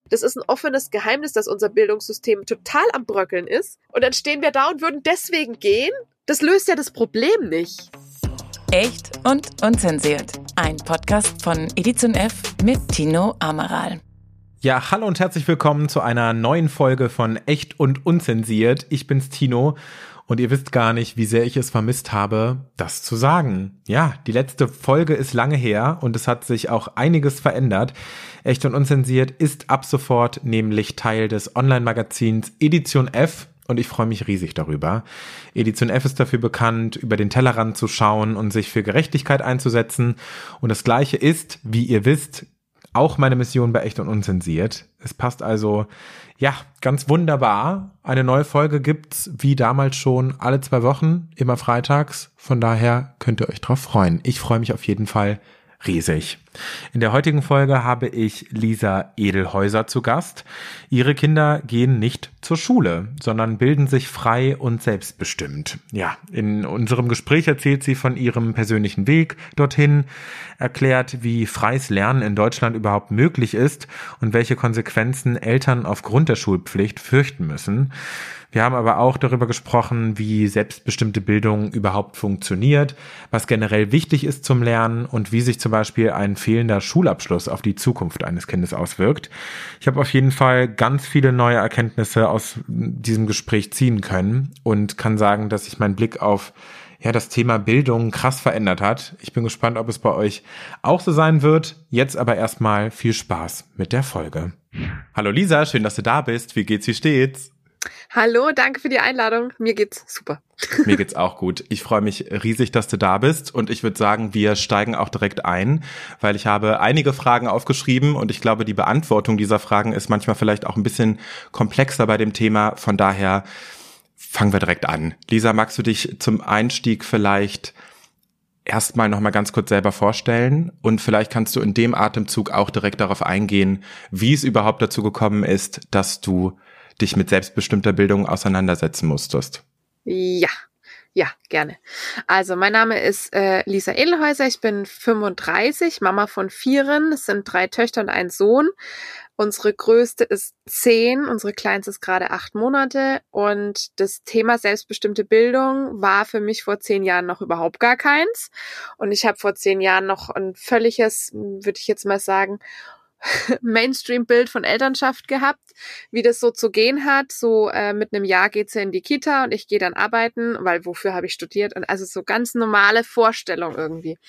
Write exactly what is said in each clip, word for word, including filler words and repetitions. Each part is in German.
Das ist ein offenes Geheimnis, dass unser Bildungssystem total am Bröckeln ist. Und dann stehen wir da und würden deswegen gehen? Das löst ja das Problem nicht. Echt und unzensiert. Ein Podcast von Edition F mit Tino Amaral. Ja, hallo und herzlich willkommen zu einer neuen Folge von Echt und Unzensiert. Ich bin's Tino und ihr wisst gar nicht, wie sehr ich es vermisst habe, das zu sagen. Ja, die letzte Folge ist lange her und es hat sich auch einiges verändert. Echt und Unzensiert ist ab sofort nämlich Teil des Online-Magazins Edition F. Und ich freue mich riesig darüber. Edition F ist dafür bekannt, über den Tellerrand zu schauen und sich für Gerechtigkeit einzusetzen. Und das Gleiche ist, wie ihr wisst, auch meine Mission bei Echt und Unzensiert. Es passt also, ja, ganz wunderbar. Eine neue Folge gibt's, wie damals schon, alle zwei Wochen, immer freitags. Von daher könnt ihr euch drauf freuen. Ich freue mich auf jeden Fall riesig. In der heutigen Folge habe ich Lisa Edelhäuser zu Gast. Ihre Kinder gehen nicht zur Schule, sondern bilden sich frei und selbstbestimmt. Ja, in unserem Gespräch erzählt sie von ihrem persönlichen Weg dorthin, erklärt, wie freies Lernen in Deutschland überhaupt möglich ist und welche Konsequenzen Eltern aufgrund der Schulpflicht fürchten müssen. Wir haben aber auch darüber gesprochen, wie selbstbestimmte Bildung überhaupt funktioniert, was generell wichtig ist zum Lernen und wie sich zum Beispiel ein fehlender Schulabschluss auf die Zukunft eines Kindes auswirkt. Ich habe auf jeden Fall ganz viele neue Erkenntnisse aus diesem Gespräch ziehen können und kann sagen, dass sich mein Blick auf ja das Thema Bildung krass verändert hat. Ich bin gespannt, ob es bei euch auch so sein wird. Jetzt aber erstmal viel Spaß mit der Folge. Hallo Lisa, schön, dass du da bist. Wie geht's, wie steht's? Hallo, danke für die Einladung. Mir geht's super. Mir geht's auch gut. Ich freue mich riesig, dass du da bist und ich würde sagen, wir steigen auch direkt ein, weil ich habe einige Fragen aufgeschrieben und ich glaube, die Beantwortung dieser Fragen ist manchmal vielleicht auch ein bisschen komplexer bei dem Thema. Von daher fangen wir direkt an. Lisa, magst du dich zum Einstieg vielleicht erstmal noch mal ganz kurz selber vorstellen und vielleicht kannst du in dem Atemzug auch direkt darauf eingehen, wie es überhaupt dazu gekommen ist, dass du dich mit selbstbestimmter Bildung auseinandersetzen musstest. Ja, ja, gerne. Also mein Name ist äh, Lisa Edelhäuser, ich bin fünfunddreißig, Mama von Vieren, es sind drei Töchter und ein Sohn. Unsere größte ist zehn, unsere kleinste ist gerade acht Monate und das Thema selbstbestimmte Bildung war für mich vor zehn Jahren noch überhaupt gar keins. Und ich habe vor zehn Jahren noch ein völliges, würde ich jetzt mal sagen, Mainstream-Bild von Elternschaft gehabt, wie das so zu gehen hat. So äh, mit einem Jahr geht sie in die Kita und ich gehe dann arbeiten, weil wofür habe ich studiert? Und also so ganz normale Vorstellung irgendwie.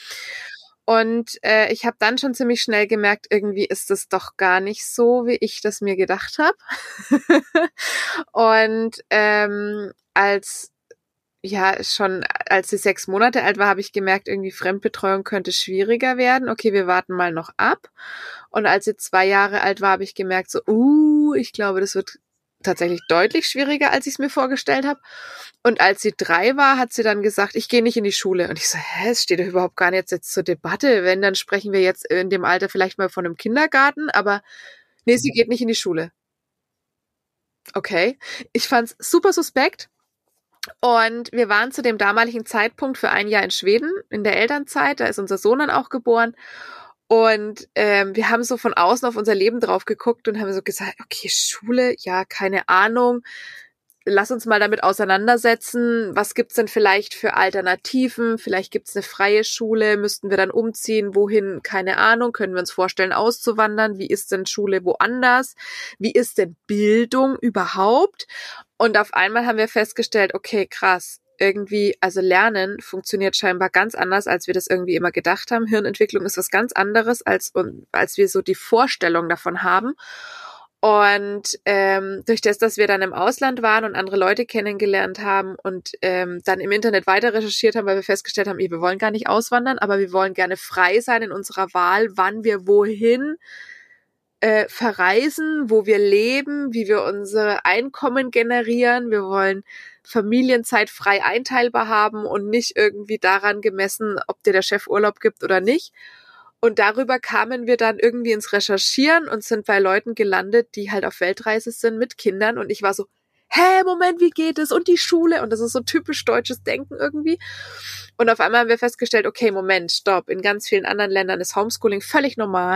Und äh, ich habe dann schon ziemlich schnell gemerkt, irgendwie ist das doch gar nicht so, wie ich das mir gedacht habe. Und ähm, als ja, schon als sie sechs Monate alt war, habe ich gemerkt, irgendwie Fremdbetreuung könnte schwieriger werden. Okay, wir warten mal noch ab. Und als sie zwei Jahre alt war, habe ich gemerkt, so, uh, ich glaube, das wird tatsächlich deutlich schwieriger, als ich es mir vorgestellt habe. Und als sie drei war, hat sie dann gesagt, ich gehe nicht in die Schule. Und ich so, hä, es steht doch überhaupt gar nicht jetzt zur Debatte. Wenn, dann sprechen wir jetzt in dem Alter vielleicht mal von einem Kindergarten. Aber nee, sie geht nicht in die Schule. Okay, ich fand's super suspekt. Und wir waren zu dem damaligen Zeitpunkt für ein Jahr in Schweden in der Elternzeit. Da ist unser Sohn dann auch geboren. Und ähm, wir haben so von außen auf unser Leben drauf geguckt und haben so gesagt, okay, Schule, ja, keine Ahnung. Lass uns mal damit auseinandersetzen. Was gibt's denn vielleicht für Alternativen? Vielleicht gibt's eine freie Schule. Müssten wir dann umziehen? Wohin? Keine Ahnung. Können wir uns vorstellen, auszuwandern? Wie ist denn Schule woanders? Wie ist denn Bildung überhaupt? Und auf einmal haben wir festgestellt, okay, krass, irgendwie, also Lernen funktioniert scheinbar ganz anders, als wir das irgendwie immer gedacht haben. Hirnentwicklung ist was ganz anderes, als, als wir so die Vorstellung davon haben. Und ähm, durch das, dass wir dann im Ausland waren und andere Leute kennengelernt haben und ähm, dann im Internet weiter recherchiert haben, weil wir festgestellt haben, wir wollen gar nicht auswandern, aber wir wollen gerne frei sein in unserer Wahl, wann wir wohin äh, verreisen, wo wir leben, wie wir unsere Einkommen generieren. Wir wollen Familienzeit frei einteilbar haben und nicht irgendwie daran gemessen, ob dir der Chef Urlaub gibt oder nicht. Und darüber kamen wir dann irgendwie ins Recherchieren und sind bei Leuten gelandet, die halt auf Weltreise sind mit Kindern. Und ich war so, hä, Moment, wie geht es? Und die Schule? Und das ist so typisch deutsches Denken irgendwie. Und auf einmal haben wir festgestellt, okay, Moment, stopp. In ganz vielen anderen Ländern ist Homeschooling völlig normal.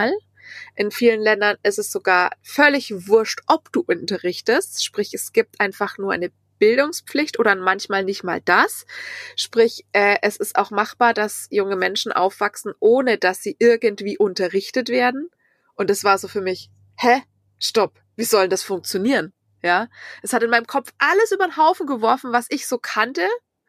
In vielen Ländern ist es sogar völlig wurscht, ob du unterrichtest. Sprich, es gibt einfach nur eine Bildungspflicht oder manchmal nicht mal das. Sprich, äh, es ist auch machbar, dass junge Menschen aufwachsen, ohne dass sie irgendwie unterrichtet werden. Und das war so für mich, hä? Stopp, wie soll das funktionieren? Ja, es hat in meinem Kopf alles über den Haufen geworfen, was ich so kannte.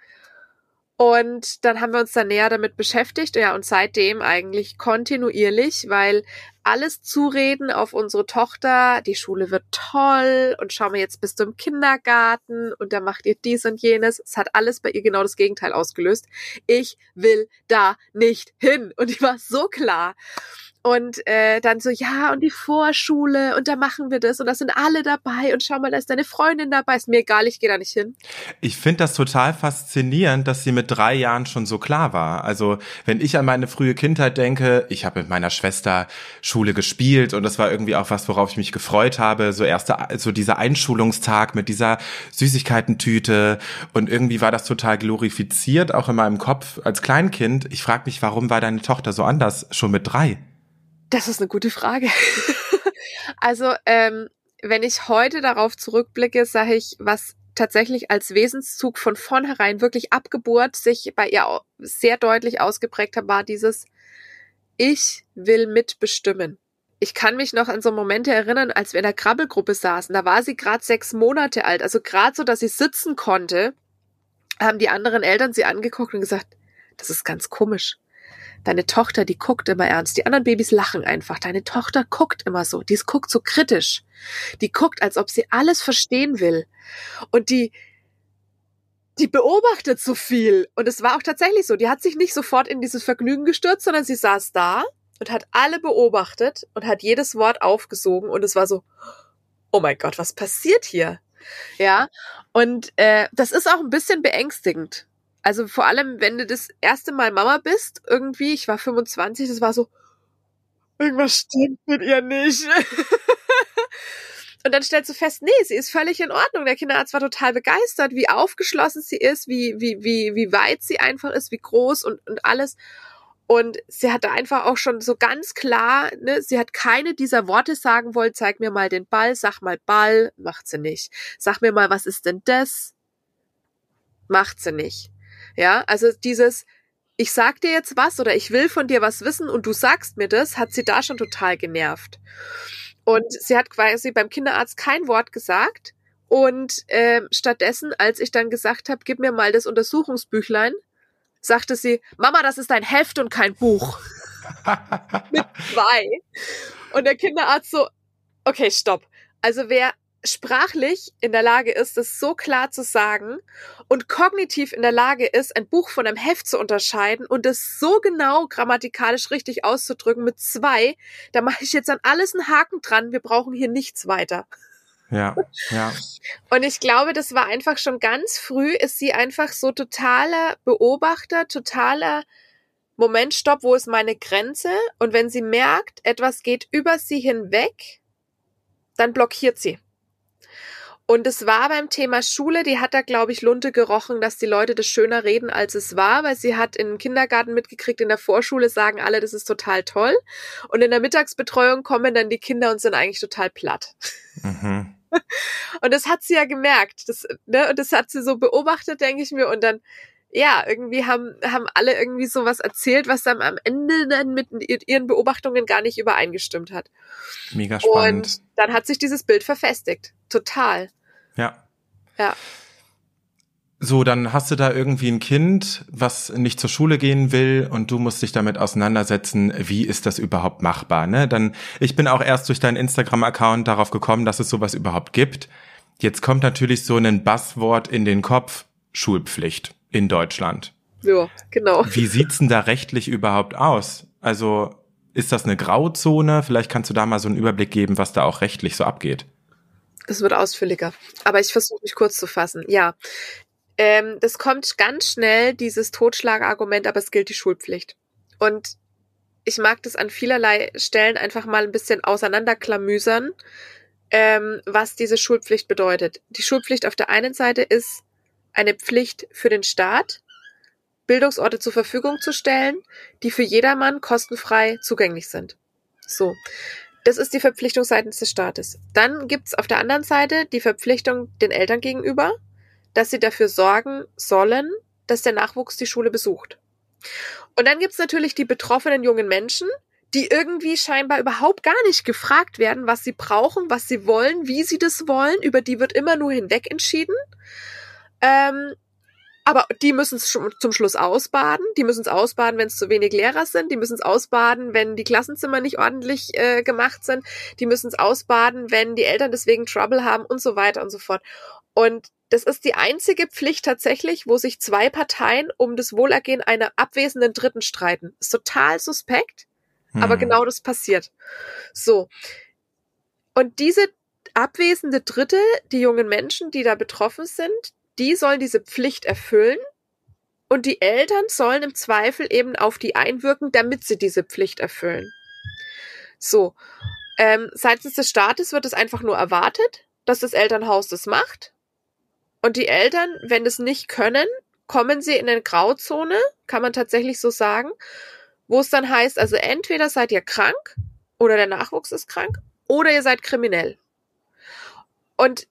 Und dann haben wir uns da näher damit beschäftigt. Ja, und seitdem eigentlich kontinuierlich, weil alles Zureden auf unsere Tochter, die Schule wird toll und schau mal, jetzt bist du im Kindergarten und da macht ihr dies und jenes. Es hat alles bei ihr genau das Gegenteil ausgelöst. Ich will da nicht hin. Und ich war so klar. Und äh, dann so, ja, und die Vorschule und da machen wir das und da sind alle dabei und schau mal, da ist deine Freundin dabei. Ist mir egal, ich gehe da nicht hin. Ich finde das total faszinierend, dass sie mit drei Jahren schon so klar war. Also wenn ich an meine frühe Kindheit denke, ich habe mit meiner Schwester Schule gespielt und das war irgendwie auch was, worauf ich mich gefreut habe. So erste, so dieser Einschulungstag mit dieser Süßigkeitentüte und irgendwie war das total glorifiziert, auch in meinem Kopf als Kleinkind. Ich frage mich, warum war deine Tochter so anders, schon mit drei? Das ist eine gute Frage. Also, ähm, wenn ich heute darauf zurückblicke, sage ich, was tatsächlich als Wesenszug von vornherein wirklich ab Geburt sich bei ihr sehr deutlich ausgeprägt hat, war dieses Ich will mitbestimmen. Ich kann mich noch an so Momente erinnern, als wir in der Krabbelgruppe saßen. Da war sie gerade sechs Monate alt, also gerade so, dass sie sitzen konnte, haben die anderen Eltern sie angeguckt und gesagt, das ist ganz komisch. Deine Tochter, die guckt immer ernst. Die anderen Babys lachen einfach. Deine Tochter guckt immer so. Die guckt so kritisch. Die guckt, als ob sie alles verstehen will. Und die, die beobachtet so viel. Und es war auch tatsächlich so. Die hat sich nicht sofort in dieses Vergnügen gestürzt, sondern sie saß da und hat alle beobachtet und hat jedes Wort aufgesogen. Und es war so, oh mein Gott, was passiert hier? Ja. Und äh, das ist auch ein bisschen beängstigend. Also vor allem, wenn du das erste Mal Mama bist, irgendwie, ich war fünfundzwanzig, das war so, irgendwas stimmt mit ihr nicht. Und dann stellst du fest, nee, sie ist völlig in Ordnung. Der Kinderarzt war total begeistert, wie aufgeschlossen sie ist, wie wie wie wie weit sie einfach ist, wie groß und und alles. Und sie hatte einfach auch schon so ganz klar, ne, sie hat keine dieser Worte sagen wollen, zeig mir mal den Ball, sag mal Ball, macht sie nicht. Sag mir mal, was ist denn das? Macht sie nicht. Ja, also dieses, ich sag dir jetzt was oder ich will von dir was wissen und du sagst mir das, hat sie da schon total genervt. Und sie hat quasi beim Kinderarzt kein Wort gesagt und äh, stattdessen, als ich dann gesagt habe, gib mir mal das Untersuchungsbüchlein, sagte sie, Mama, das ist ein Heft und kein Buch. Mit zwei. Und der Kinderarzt so, okay, stopp. Also wer sprachlich in der Lage ist, das so klar zu sagen und kognitiv in der Lage ist, ein Buch von einem Heft zu unterscheiden und es so genau grammatikalisch richtig auszudrücken mit zwei, da mache ich jetzt an alles einen Haken dran, wir brauchen hier nichts weiter. Ja, ja. Und ich glaube, das war einfach schon ganz früh, ist sie einfach so totaler Beobachter, totaler Moment, stopp, wo ist meine Grenze? Und wenn sie merkt, etwas geht über sie hinweg, dann blockiert sie. Und es war beim Thema Schule, die hat da, glaube ich, Lunte gerochen, dass die Leute das schöner reden, als es war, weil sie hat im Kindergarten mitgekriegt, in der Vorschule sagen alle, das ist total toll. Und in der Mittagsbetreuung kommen dann die Kinder und sind eigentlich total platt. Mhm. Und das hat sie ja gemerkt. Das, ne, und das hat sie so beobachtet, denke ich mir. Und dann, ja, irgendwie haben, haben alle irgendwie sowas erzählt, was dann am Ende dann mit ihren Beobachtungen gar nicht übereingestimmt hat. Mega spannend. Und dann hat sich dieses Bild verfestigt. Total. Ja. Ja. So, dann hast du da irgendwie ein Kind, was nicht zur Schule gehen will und du musst dich damit auseinandersetzen, wie ist das überhaupt machbar, ne? Dann, ich bin auch erst durch deinen Instagram-Account darauf gekommen, dass es sowas überhaupt gibt. Jetzt kommt natürlich so ein Buzzword in den Kopf, Schulpflicht in Deutschland. Ja, genau. Wie sieht's denn da rechtlich überhaupt aus? Also, ist das eine Grauzone? Vielleicht kannst du da mal so einen Überblick geben, was da auch rechtlich so abgeht. Es wird ausführlicher, aber ich versuche mich kurz zu fassen. Ja, ähm, das kommt ganz schnell, dieses Totschlagargument, aber es gilt die Schulpflicht. Und ich mag das an vielerlei Stellen einfach mal ein bisschen auseinanderklamüsern, ähm, was diese Schulpflicht bedeutet. Die Schulpflicht auf der einen Seite ist eine Pflicht für den Staat, Bildungsorte zur Verfügung zu stellen, die für jedermann kostenfrei zugänglich sind. So. Das ist die Verpflichtung seitens des Staates. Dann gibt's auf der anderen Seite die Verpflichtung den Eltern gegenüber, dass sie dafür sorgen sollen, dass der Nachwuchs die Schule besucht. Und dann gibt's natürlich die betroffenen jungen Menschen, die irgendwie scheinbar überhaupt gar nicht gefragt werden, was sie brauchen, was sie wollen, wie sie das wollen. Über die wird immer nur hinweg entschieden. Ähm, aber die müssen es zum Schluss ausbaden. Die müssen es ausbaden, wenn es zu wenig Lehrer sind. Die müssen es ausbaden, wenn die Klassenzimmer nicht ordentlich äh, gemacht sind. Die müssen es ausbaden, wenn die Eltern deswegen Trouble haben und so weiter und so fort. Und das ist die einzige Pflicht tatsächlich, wo sich zwei Parteien um das Wohlergehen einer abwesenden Dritten streiten. Ist total suspekt, hm. aber genau das passiert. So. Und diese abwesende Dritte, die jungen Menschen, die da betroffen sind, die sollen diese Pflicht erfüllen und die Eltern sollen im Zweifel eben auf die einwirken, damit sie diese Pflicht erfüllen. So, ähm, seitens des Staates wird es einfach nur erwartet, dass das Elternhaus das macht und die Eltern, wenn es nicht können, kommen sie in eine Grauzone, kann man tatsächlich so sagen, wo es dann heißt, also entweder seid ihr krank oder der Nachwuchs ist krank oder ihr seid kriminell. Und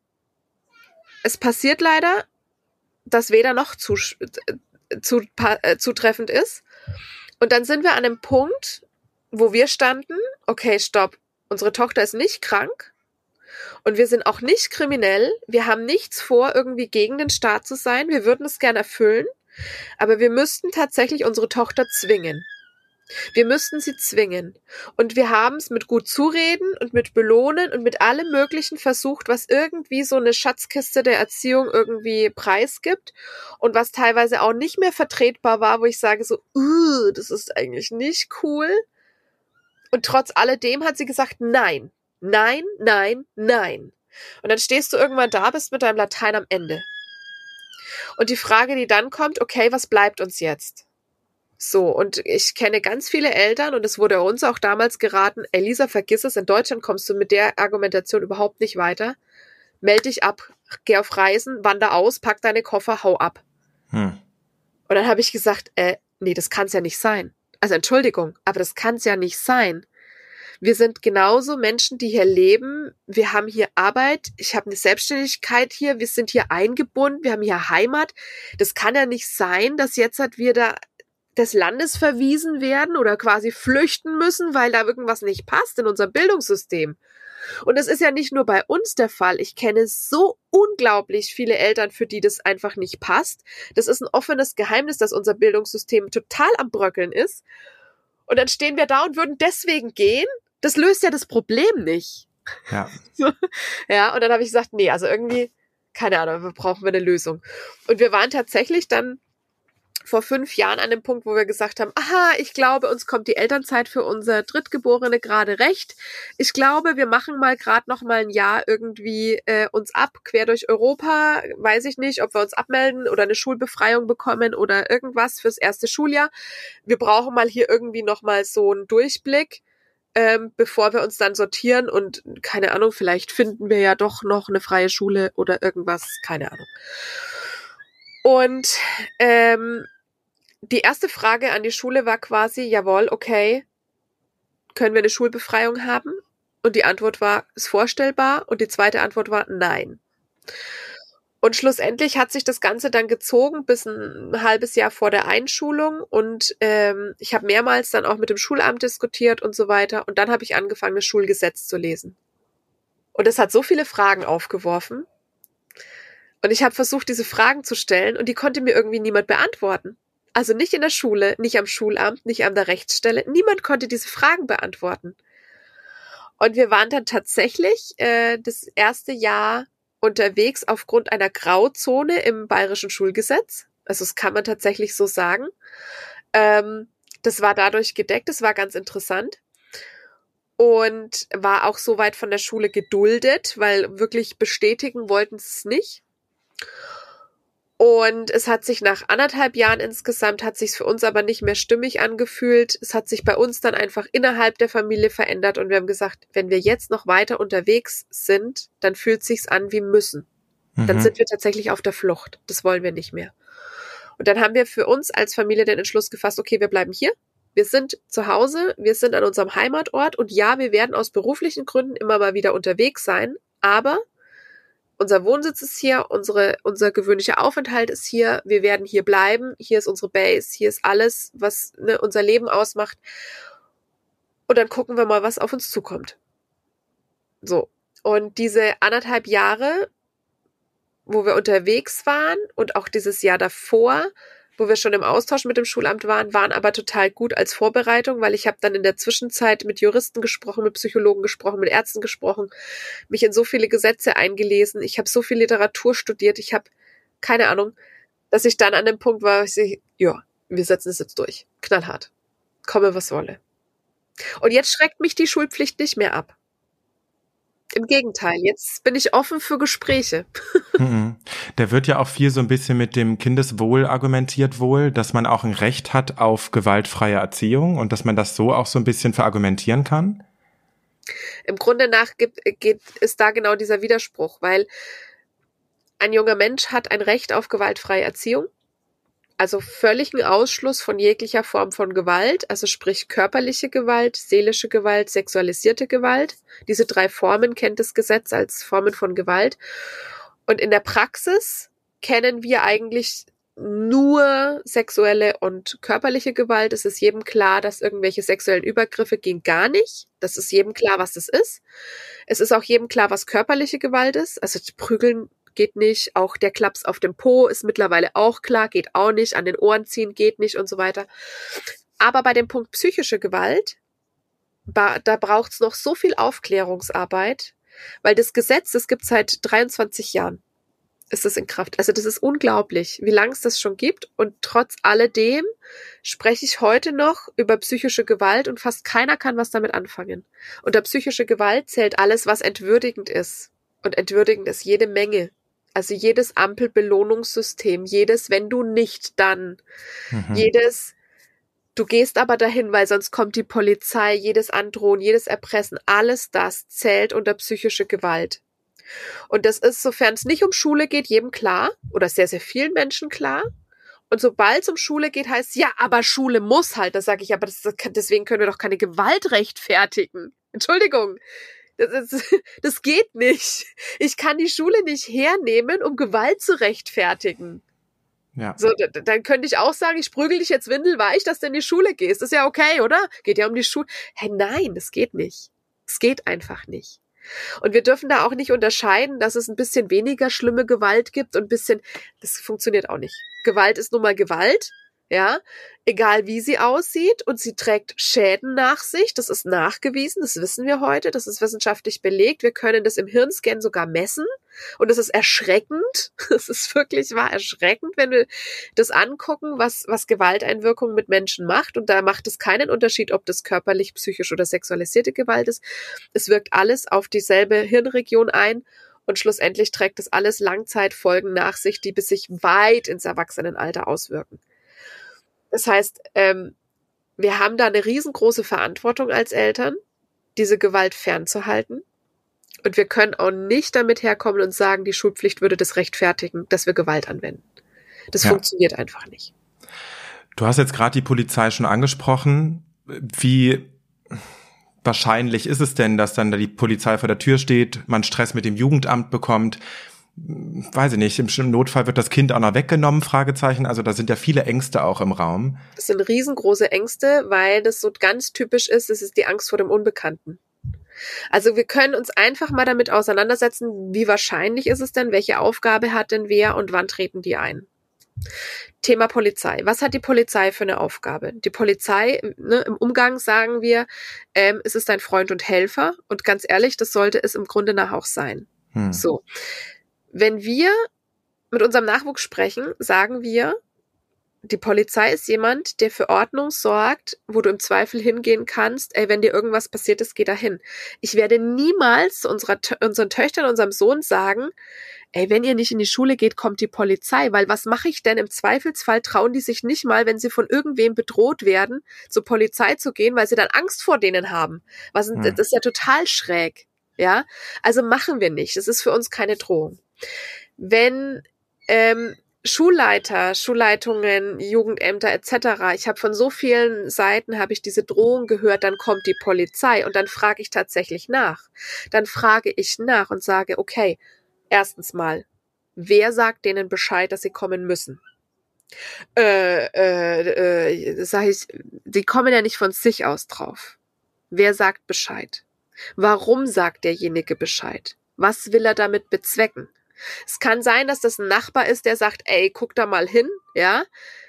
es passiert leider, dass weder noch zu, zu, äh, zutreffend ist. Und dann sind wir an einem Punkt, wo wir standen, okay, stopp, unsere Tochter ist nicht krank und wir sind auch nicht kriminell, wir haben nichts vor, irgendwie gegen den Staat zu sein, wir würden es gerne erfüllen, aber wir müssten tatsächlich unsere Tochter zwingen. Wir müssten sie zwingen. Und wir haben es mit gut zureden und mit belohnen und mit allem Möglichen versucht, was irgendwie so eine Schatzkiste der Erziehung irgendwie preisgibt und was teilweise auch nicht mehr vertretbar war, wo ich sage so, uh, das ist eigentlich nicht cool. Und trotz alledem hat sie gesagt, nein, nein, nein, nein. Und dann stehst du irgendwann da, bist mit deinem Latein am Ende. Und die Frage, die dann kommt, okay, was bleibt uns jetzt? So, und ich kenne ganz viele Eltern und es wurde uns auch damals geraten, Elisa, vergiss es, in Deutschland kommst du mit der Argumentation überhaupt nicht weiter. Meld dich ab, geh auf Reisen, wander aus, pack deine Koffer, hau ab. Hm. Und dann habe ich gesagt, äh, nee, das kann's ja nicht sein. Also Entschuldigung, aber das kann's ja nicht sein. Wir sind genauso Menschen, die hier leben. Wir haben hier Arbeit. Ich habe eine Selbstständigkeit hier. Wir sind hier eingebunden. Wir haben hier Heimat. Das kann ja nicht sein, dass jetzt halt wir da des Landes verwiesen werden oder quasi flüchten müssen, weil da irgendwas nicht passt in unserem Bildungssystem. Und das ist ja nicht nur bei uns der Fall. Ich kenne so unglaublich viele Eltern, für die das einfach nicht passt. Das ist ein offenes Geheimnis, dass unser Bildungssystem total am Bröckeln ist. Und dann stehen wir da und würden deswegen gehen. Das löst ja das Problem nicht. Ja. So. Ja, und dann habe ich gesagt, nee, also irgendwie, keine Ahnung, wir brauchen wir eine Lösung. Und wir waren tatsächlich dann vor fünf Jahren an dem Punkt, wo wir gesagt haben, aha, ich glaube, uns kommt die Elternzeit für unser Drittgeborene gerade recht. Ich glaube, wir machen mal gerade noch mal ein Jahr irgendwie äh, uns ab, quer durch Europa. Weiß ich nicht, ob wir uns abmelden oder eine Schulbefreiung bekommen oder irgendwas fürs erste Schuljahr. Wir brauchen mal hier irgendwie noch mal so einen Durchblick, ähm, bevor wir uns dann sortieren und keine Ahnung, vielleicht finden wir ja doch noch eine freie Schule oder irgendwas, keine Ahnung. Und ähm, die erste Frage an die Schule war quasi, jawohl, okay, können wir eine Schulbefreiung haben? Und die Antwort war, ist vorstellbar. Und die zweite Antwort war, nein. Und schlussendlich hat sich das Ganze dann gezogen bis ein halbes Jahr vor der Einschulung. Und ähm, ich habe mehrmals dann auch mit dem Schulamt diskutiert und so weiter. Und dann habe ich angefangen, das Schulgesetz zu lesen. Und es hat so viele Fragen aufgeworfen. Und ich habe versucht, diese Fragen zu stellen und die konnte mir irgendwie niemand beantworten. Also nicht in der Schule, nicht am Schulamt, nicht an der Rechtsstelle. Niemand konnte diese Fragen beantworten. Und wir waren dann tatsächlich äh, das erste Jahr unterwegs aufgrund einer Grauzone im bayerischen Schulgesetz. Also das kann man tatsächlich so sagen. Ähm, das war dadurch gedeckt, das war ganz interessant. Und war auch soweit von der Schule geduldet, weil wirklich bestätigen wollten sie es nicht. Und es hat sich nach anderthalb Jahren insgesamt, hat sich für uns aber nicht mehr stimmig angefühlt. Es hat sich bei uns dann einfach innerhalb der Familie verändert und wir haben gesagt, wenn wir jetzt noch weiter unterwegs sind, dann fühlt es sich an wie müssen. Mhm. Dann sind wir tatsächlich auf der Flucht. Das wollen wir nicht mehr. Und dann haben wir für uns als Familie den Entschluss gefasst, okay, wir bleiben hier. Wir sind zu Hause, wir sind an unserem Heimatort und ja, wir werden aus beruflichen Gründen immer mal wieder unterwegs sein, aber unser Wohnsitz ist hier, unsere, unser gewöhnlicher Aufenthalt ist hier, wir werden hier bleiben, hier ist unsere Base, hier ist alles, was ne, unser Leben ausmacht. Und dann gucken wir mal, was auf uns zukommt. So. Und diese anderthalb Jahre, wo wir unterwegs waren und auch dieses Jahr davor, wo wir schon im Austausch mit dem Schulamt waren, waren aber total gut als Vorbereitung, weil ich habe dann in der Zwischenzeit mit Juristen gesprochen, mit Psychologen gesprochen, mit Ärzten gesprochen, mich in so viele Gesetze eingelesen, ich habe so viel Literatur studiert, ich habe keine Ahnung, dass ich dann an dem Punkt war, ich sehe, ja, wir setzen es jetzt durch, knallhart, komme was wolle. Und jetzt schreckt mich die Schulpflicht nicht mehr ab. Im Gegenteil, jetzt bin ich offen für Gespräche. Mhm. Da wird ja auch viel so ein bisschen mit dem Kindeswohl argumentiert wohl, dass man auch ein Recht hat auf gewaltfreie Erziehung und dass man das so auch so ein bisschen verargumentieren kann? Im Grunde nach gibt, geht, ist da genau dieser Widerspruch, weil ein junger Mensch hat ein Recht auf gewaltfreie Erziehung, also völligen Ausschluss von jeglicher Form von Gewalt, also sprich körperliche Gewalt, seelische Gewalt, sexualisierte Gewalt. Diese drei Formen kennt das Gesetz als Formen von Gewalt. Und in der Praxis kennen wir eigentlich nur sexuelle und körperliche Gewalt. Es ist jedem klar, dass irgendwelche sexuellen Übergriffe gehen gar nicht. Das ist jedem klar, was das ist. Es ist auch jedem klar, was körperliche Gewalt ist. Also prügeln geht nicht, auch der Klaps auf dem Po ist mittlerweile auch klar, geht auch nicht, an den Ohren ziehen geht nicht und so weiter. Aber bei dem Punkt psychische Gewalt, da braucht es noch so viel Aufklärungsarbeit, weil das Gesetz, das gibt es seit dreiundzwanzig Jahren, ist es in Kraft. Also das ist unglaublich, wie lange es das schon gibt und trotz alledem spreche ich heute noch über psychische Gewalt und fast keiner kann was damit anfangen. Unter psychische Gewalt zählt alles, was entwürdigend ist. Und entwürdigend ist jede Menge. Also jedes Ampelbelohnungssystem, jedes wenn du nicht, dann, mhm. jedes du gehst aber dahin, weil sonst kommt die Polizei, jedes Androhen, jedes Erpressen, alles das zählt unter psychische Gewalt. Und das ist, sofern es nicht um Schule geht, jedem klar oder sehr, sehr vielen Menschen klar. Und sobald es um Schule geht, heißt es, ja, aber Schule muss halt. Das sage ich, aber das, deswegen können wir doch keine Gewalt rechtfertigen. Entschuldigung. Das, ist, das geht nicht. Ich kann die Schule nicht hernehmen, um Gewalt zu rechtfertigen. Ja. So, d- dann könnte ich auch sagen, ich prügel dich jetzt windelweich, dass du in die Schule gehst. Das ist ja okay, oder? Geht ja um die Schule. Hey, nein, das geht nicht. Es geht einfach nicht. Und wir dürfen da auch nicht unterscheiden, dass es ein bisschen weniger schlimme Gewalt gibt und ein bisschen, das funktioniert auch nicht. Gewalt ist nun mal Gewalt. Ja, egal wie sie aussieht und sie trägt Schäden nach sich, das ist nachgewiesen, das wissen wir heute, das ist wissenschaftlich belegt, wir können das im Hirnscan sogar messen und das ist erschreckend, das ist wirklich wahr erschreckend, wenn wir das angucken, was, was Gewalteinwirkung mit Menschen macht und da macht es keinen Unterschied, ob das körperlich, psychisch oder sexualisierte Gewalt ist, es wirkt alles auf dieselbe Hirnregion ein und schlussendlich trägt das alles Langzeitfolgen nach sich, die bis sich weit ins Erwachsenenalter auswirken. Das heißt, ähm, wir haben da eine riesengroße Verantwortung als Eltern, diese Gewalt fernzuhalten. Und wir können auch nicht damit herkommen und sagen, die Schulpflicht würde das rechtfertigen, dass wir Gewalt anwenden. Das ja. funktioniert einfach nicht. Du hast jetzt gerade die Polizei schon angesprochen. Wie wahrscheinlich ist es denn, dass dann da die Polizei vor der Tür steht, man Stress mit dem Jugendamt bekommt? Weiß ich nicht, im Notfall wird das Kind auch noch weggenommen, Fragezeichen. Also da sind ja viele Ängste auch im Raum. Das sind riesengroße Ängste, weil das so ganz typisch ist, das ist die Angst vor dem Unbekannten. Also wir können uns einfach mal damit auseinandersetzen, wie wahrscheinlich ist es denn, welche Aufgabe hat denn wer und wann treten die ein. Thema Polizei. Was hat die Polizei für eine Aufgabe? Die Polizei, ne, im Umgang sagen wir, ähm, es ist dein Freund und Helfer und ganz ehrlich, das sollte es im Grunde nach auch sein. Hm. So. Wenn wir mit unserem Nachwuchs sprechen, sagen wir, die Polizei ist jemand, der für Ordnung sorgt, wo du im Zweifel hingehen kannst, ey, wenn dir irgendwas passiert ist, geh da hin. Ich werde niemals zu unserer, unseren Töchtern, unserem Sohn sagen, ey, wenn ihr nicht in die Schule geht, kommt die Polizei, weil was mache ich denn? Im Zweifelsfall trauen die sich nicht mal, wenn sie von irgendwem bedroht werden, zur Polizei zu gehen, weil sie dann Angst vor denen haben. Was, hm. Das ist ja total schräg. Ja, also machen wir nicht. Das ist für uns keine Drohung. Wenn ähm, Schulleiter, Schulleitungen, Jugendämter et cetera. Ich habe von so vielen Seiten habe ich diese Drohung gehört, dann kommt die Polizei und dann frage ich tatsächlich nach. Dann frage ich nach und sage, okay, erstens mal, wer sagt denen Bescheid, dass sie kommen müssen? Äh, äh, äh, sag ich, die kommen ja nicht von sich aus drauf. Wer sagt Bescheid? Warum sagt derjenige Bescheid? Was will er damit bezwecken? Es kann sein, dass das ein Nachbar ist, der sagt, ey, guck da mal hin, ja.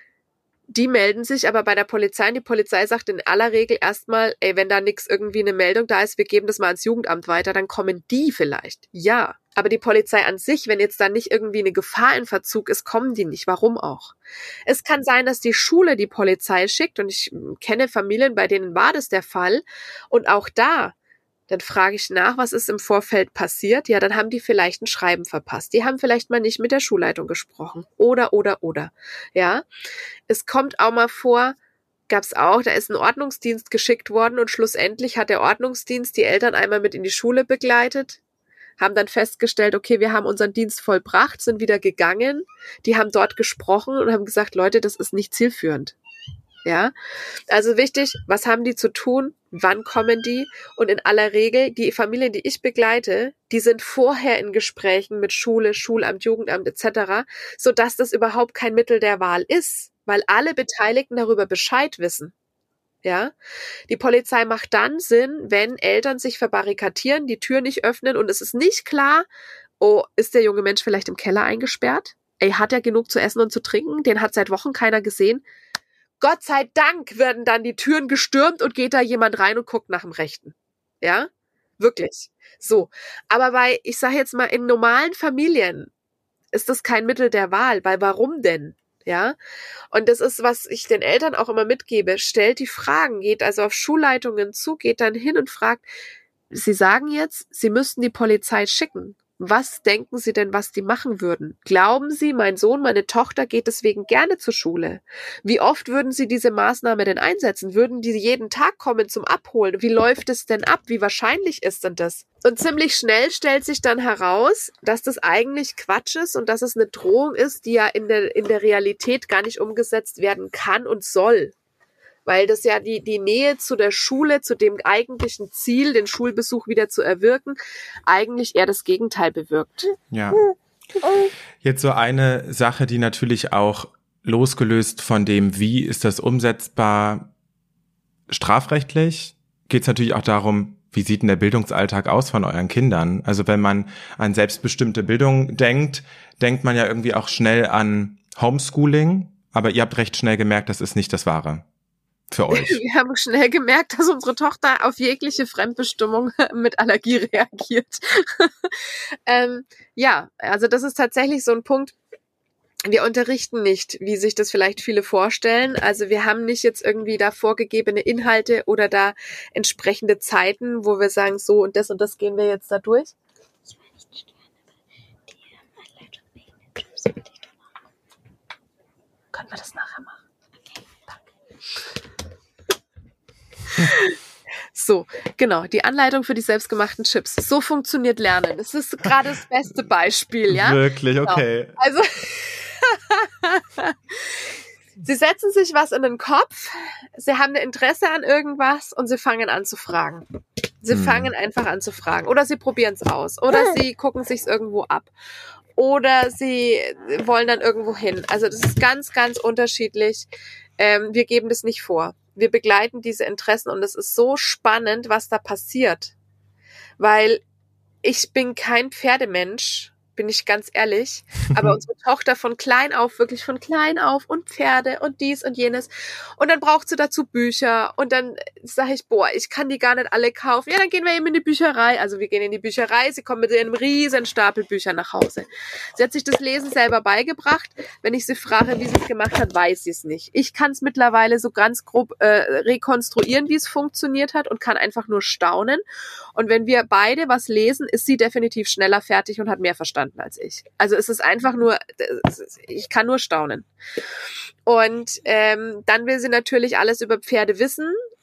Die melden sich aber bei der Polizei und die Polizei sagt in aller Regel erstmal, ey, wenn da nix irgendwie eine Meldung da ist, wir geben das mal ans Jugendamt weiter, dann kommen die vielleicht, ja. Aber die Polizei an sich, wenn jetzt da nicht irgendwie eine Gefahr in Verzug ist, kommen die nicht. Warum auch? Es kann sein, dass die Schule die Polizei schickt und ich kenne Familien, bei denen war das der Fall und auch da, dann frage ich nach, was ist im Vorfeld passiert? Ja, dann haben die vielleicht ein Schreiben verpasst. Die haben vielleicht mal nicht mit der Schulleitung gesprochen. Oder, oder, oder. Ja, es kommt auch mal vor, gab's auch, da ist ein Ordnungsdienst geschickt worden und schlussendlich hat der Ordnungsdienst die Eltern einmal mit in die Schule begleitet, haben dann festgestellt, okay, wir haben unseren Dienst vollbracht, sind wieder gegangen. Die haben dort gesprochen und haben gesagt, Leute, das ist nicht zielführend. Ja, also wichtig, was haben die zu tun? Wann kommen die? Und in aller Regel, die Familien, die ich begleite, die sind vorher in Gesprächen mit Schule, Schulamt, Jugendamt et cetera, sodass das überhaupt kein Mittel der Wahl ist, weil alle Beteiligten darüber Bescheid wissen. Ja, die Polizei macht dann Sinn, wenn Eltern sich verbarrikadieren, die Tür nicht öffnen und es ist nicht klar, oh, ist der junge Mensch vielleicht im Keller eingesperrt? Ey, hat er genug zu essen und zu trinken? Den hat seit Wochen keiner gesehen. Gott sei Dank werden dann die Türen gestürmt und geht da jemand rein und guckt nach dem Rechten. Ja, wirklich. So, aber bei, ich sage jetzt mal, in normalen Familien ist das kein Mittel der Wahl, weil warum denn? Ja, und das ist, was ich den Eltern auch immer mitgebe. Stellt die Fragen, geht also auf Schulleitungen zu, geht dann hin und fragt, Sie sagen jetzt, Sie müssten die Polizei schicken. Was denken Sie denn, was die machen würden? Glauben Sie, mein Sohn, meine Tochter geht deswegen gerne zur Schule? Wie oft würden Sie diese Maßnahme denn einsetzen? Würden die jeden Tag kommen zum Abholen? Wie läuft es denn ab? Wie wahrscheinlich ist denn das? Und ziemlich schnell stellt sich dann heraus, dass das eigentlich Quatsch ist und dass es eine Drohung ist, die ja in der, in der Realität gar nicht umgesetzt werden kann und soll. Weil das ja die, die Nähe zu der Schule, zu dem eigentlichen Ziel, den Schulbesuch wieder zu erwirken, eigentlich eher das Gegenteil bewirkt. Ja. Jetzt so eine Sache, die natürlich auch losgelöst von dem, wie ist das umsetzbar strafrechtlich, geht es natürlich auch darum, wie sieht denn der Bildungsalltag aus von euren Kindern? Also wenn man an selbstbestimmte Bildung denkt, denkt man ja irgendwie auch schnell an Homeschooling, aber ihr habt recht schnell gemerkt, das ist nicht das Wahre. Für euch. Wir haben schnell gemerkt, dass unsere Tochter auf jegliche Fremdbestimmung mit Allergie reagiert. ähm, ja, also das ist tatsächlich so ein Punkt. Wir unterrichten nicht, wie sich das vielleicht viele vorstellen. Also wir haben nicht jetzt irgendwie da vorgegebene Inhalte oder da entsprechende Zeiten, wo wir sagen, so und das und das gehen wir jetzt da durch. Ich will nicht stören, aber die Anleitung wegen den Chips bitte ich doch machen. Können wir das nachher machen? Okay, danke. So, genau, die Anleitung für die selbstgemachten Chips. So funktioniert Lernen. Das ist gerade das beste Beispiel, ja? Wirklich, okay. Genau. Also, sie setzen sich was in den Kopf, sie haben ein Interesse an irgendwas und sie fangen an zu fragen. Sie hm. fangen einfach an zu fragen. Oder sie probieren es aus. Oder sie gucken sich's irgendwo ab. Oder sie wollen dann irgendwo hin. Also das ist ganz, ganz unterschiedlich. Ähm, wir geben das nicht vor. Wir begleiten diese Interessen und es ist so spannend, was da passiert. Weil ich bin kein Pferdemensch, bin ich ganz ehrlich, aber unsere Tochter von klein auf, wirklich von klein auf und Pferde und dies und jenes und dann braucht sie dazu Bücher und dann sage ich, boah, ich kann die gar nicht alle kaufen. Ja, dann gehen wir eben in die Bücherei. Also wir gehen in die Bücherei, sie kommt mit einem riesen Stapel Bücher nach Hause. Sie hat sich das Lesen selber beigebracht. Wenn ich sie frage, wie sie es gemacht hat, weiß sie es nicht. Ich kann es mittlerweile so ganz grob äh, rekonstruieren, wie es funktioniert hat und kann einfach nur staunen. Und wenn wir beide was lesen, ist sie definitiv schneller fertig und hat mehr verstanden als ich. Also es ist einfach nur, ich kann nur staunen. Und ähm, dann will sie natürlich alles über Pferde wissen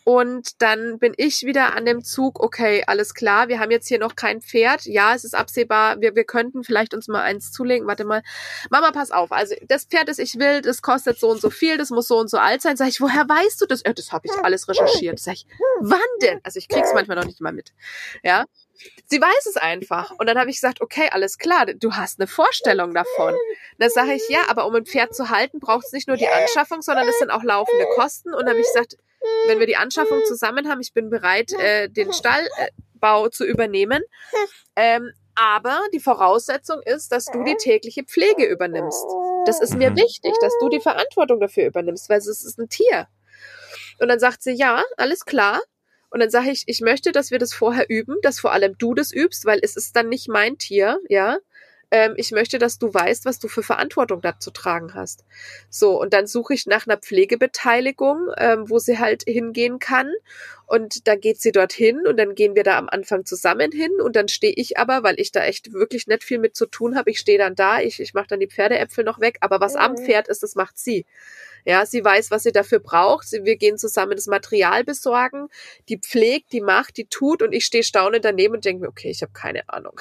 Und dann bin ich wieder an dem Zug, okay, alles klar, wir haben jetzt hier noch kein Pferd. Ja, es ist absehbar, wir, wir könnten vielleicht uns mal eins zulegen. Warte mal, Mama, pass auf, also das Pferd, das ich will, das kostet so und so viel, das muss so und so alt sein. Sag ich, woher weißt du das? Ja, das habe ich alles recherchiert. Sag ich, wann denn? Also ich krieg's manchmal noch nicht mal mit. Ja, sie weiß es einfach. Und dann habe ich gesagt, okay, alles klar, du hast eine Vorstellung davon. Dann sage ich, ja, aber um ein Pferd zu halten, braucht es nicht nur die Anschaffung, sondern es sind auch laufende Kosten. Und dann habe ich gesagt, wenn wir die Anschaffung zusammen haben, ich bin bereit, äh, den Stallbau zu übernehmen. Ähm, aber die Voraussetzung ist, dass du die tägliche Pflege übernimmst. Das ist mir wichtig, dass du die Verantwortung dafür übernimmst, weil es ist ein Tier. Und dann sagt sie, ja, alles klar. Und dann sage ich, ich möchte, dass wir das vorher üben, dass vor allem du das übst, weil es ist dann nicht mein Tier, ja. Ähm, ich möchte, dass du weißt, was du für Verantwortung da zu tragen hast. So, und dann suche ich nach einer Pflegebeteiligung, ähm, wo sie halt hingehen kann. Und dann geht sie dorthin und dann gehen wir da am Anfang zusammen hin. Und dann stehe ich aber, weil ich da echt wirklich nicht viel mit zu tun habe, ich stehe dann da, ich, ich mache dann die Pferdeäpfel noch weg. Aber was am Pferd ist, das macht sie. Ja, sie weiß, was sie dafür braucht. Wir gehen zusammen das Material besorgen. Die pflegt, die macht, die tut. Und ich stehe staunend daneben und denke mir, okay, ich habe keine Ahnung.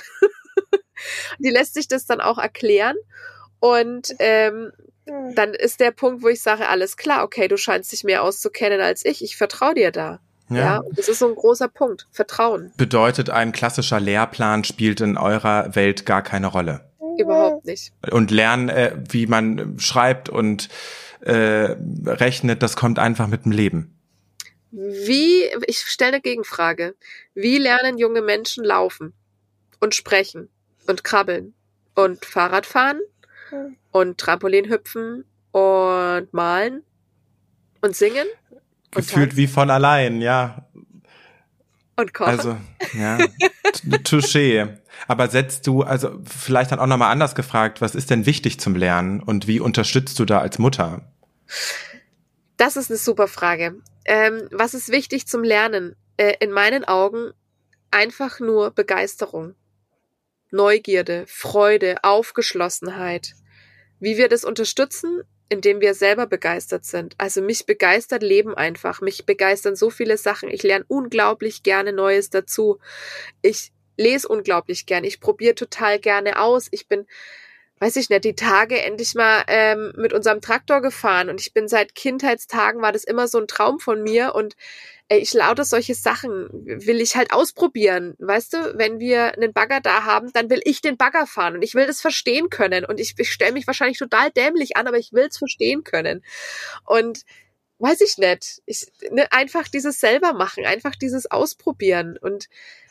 Die lässt sich das dann auch erklären. Und ähm, dann ist der Punkt, wo ich sage, alles klar, okay, du scheinst dich mehr auszukennen als ich. Ich vertraue dir da. Ja. ja, und das ist so ein großer Punkt. Vertrauen. Bedeutet, ein klassischer Lehrplan spielt in eurer Welt gar keine Rolle? Überhaupt nicht. Und lernen, äh, wie man schreibt und äh, rechnet, das kommt einfach mit dem Leben. Wie, ich stelle eine Gegenfrage. Wie lernen junge Menschen laufen und sprechen und krabbeln und Fahrrad fahren und Trampolin hüpfen und malen und singen? Gefühlt wie von allein, ja. Und kochen. Also, ja, touché. Aber setzt du, also vielleicht dann auch nochmal anders gefragt, was ist denn wichtig zum Lernen und wie unterstützt du da als Mutter? Das ist eine super Frage. Ähm, was ist wichtig zum Lernen? Äh, in meinen Augen einfach nur Begeisterung, Neugierde, Freude, Aufgeschlossenheit. Wie wir das unterstützen? Indem wir selber begeistert sind. Also mich begeistert Leben einfach. Mich begeistern so viele Sachen. Ich lerne unglaublich gerne Neues dazu. Ich lese unglaublich gern. Ich probiere total gerne aus. Ich bin, weiß ich nicht, die Tage endlich mal ähm, mit unserem Traktor gefahren und ich bin seit Kindheitstagen, war das immer so ein Traum von mir und äh, ich lauter solche Sachen will ich halt ausprobieren. Weißt du, wenn wir einen Bagger da haben, dann will ich den Bagger fahren und ich will das verstehen können und ich, ich stelle mich wahrscheinlich total dämlich an, aber ich will es verstehen können und weiß ich nicht, ich, ne, einfach dieses selber machen, einfach dieses Ausprobieren und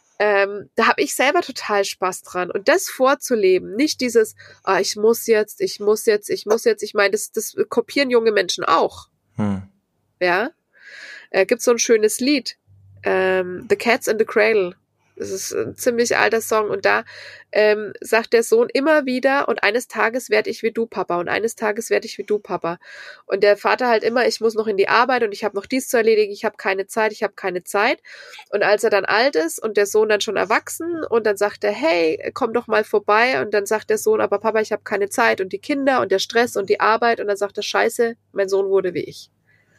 Ähm, da habe ich selber total Spaß dran. Und das vorzuleben, nicht dieses, ah, ich muss jetzt, ich muss jetzt, ich muss jetzt. Ich meine, das, das kopieren junge Menschen auch. Hm. Ja, äh, gibt so ein schönes Lied, ähm, The Cats in the Cradle. Das ist ein ziemlich alter Song. Und da ähm, sagt der Sohn immer wieder, und eines Tages werde ich wie du, Papa. Und eines Tages werde ich wie du, Papa. Und der Vater halt immer, ich muss noch in die Arbeit und ich habe noch dies zu erledigen, ich habe keine Zeit, ich habe keine Zeit. Und als er dann alt ist und der Sohn dann schon erwachsen und dann sagt er, hey, komm doch mal vorbei. Und dann sagt der Sohn, aber Papa, ich habe keine Zeit. Und die Kinder und der Stress und die Arbeit. Und dann sagt er, scheiße, mein Sohn wurde wie ich.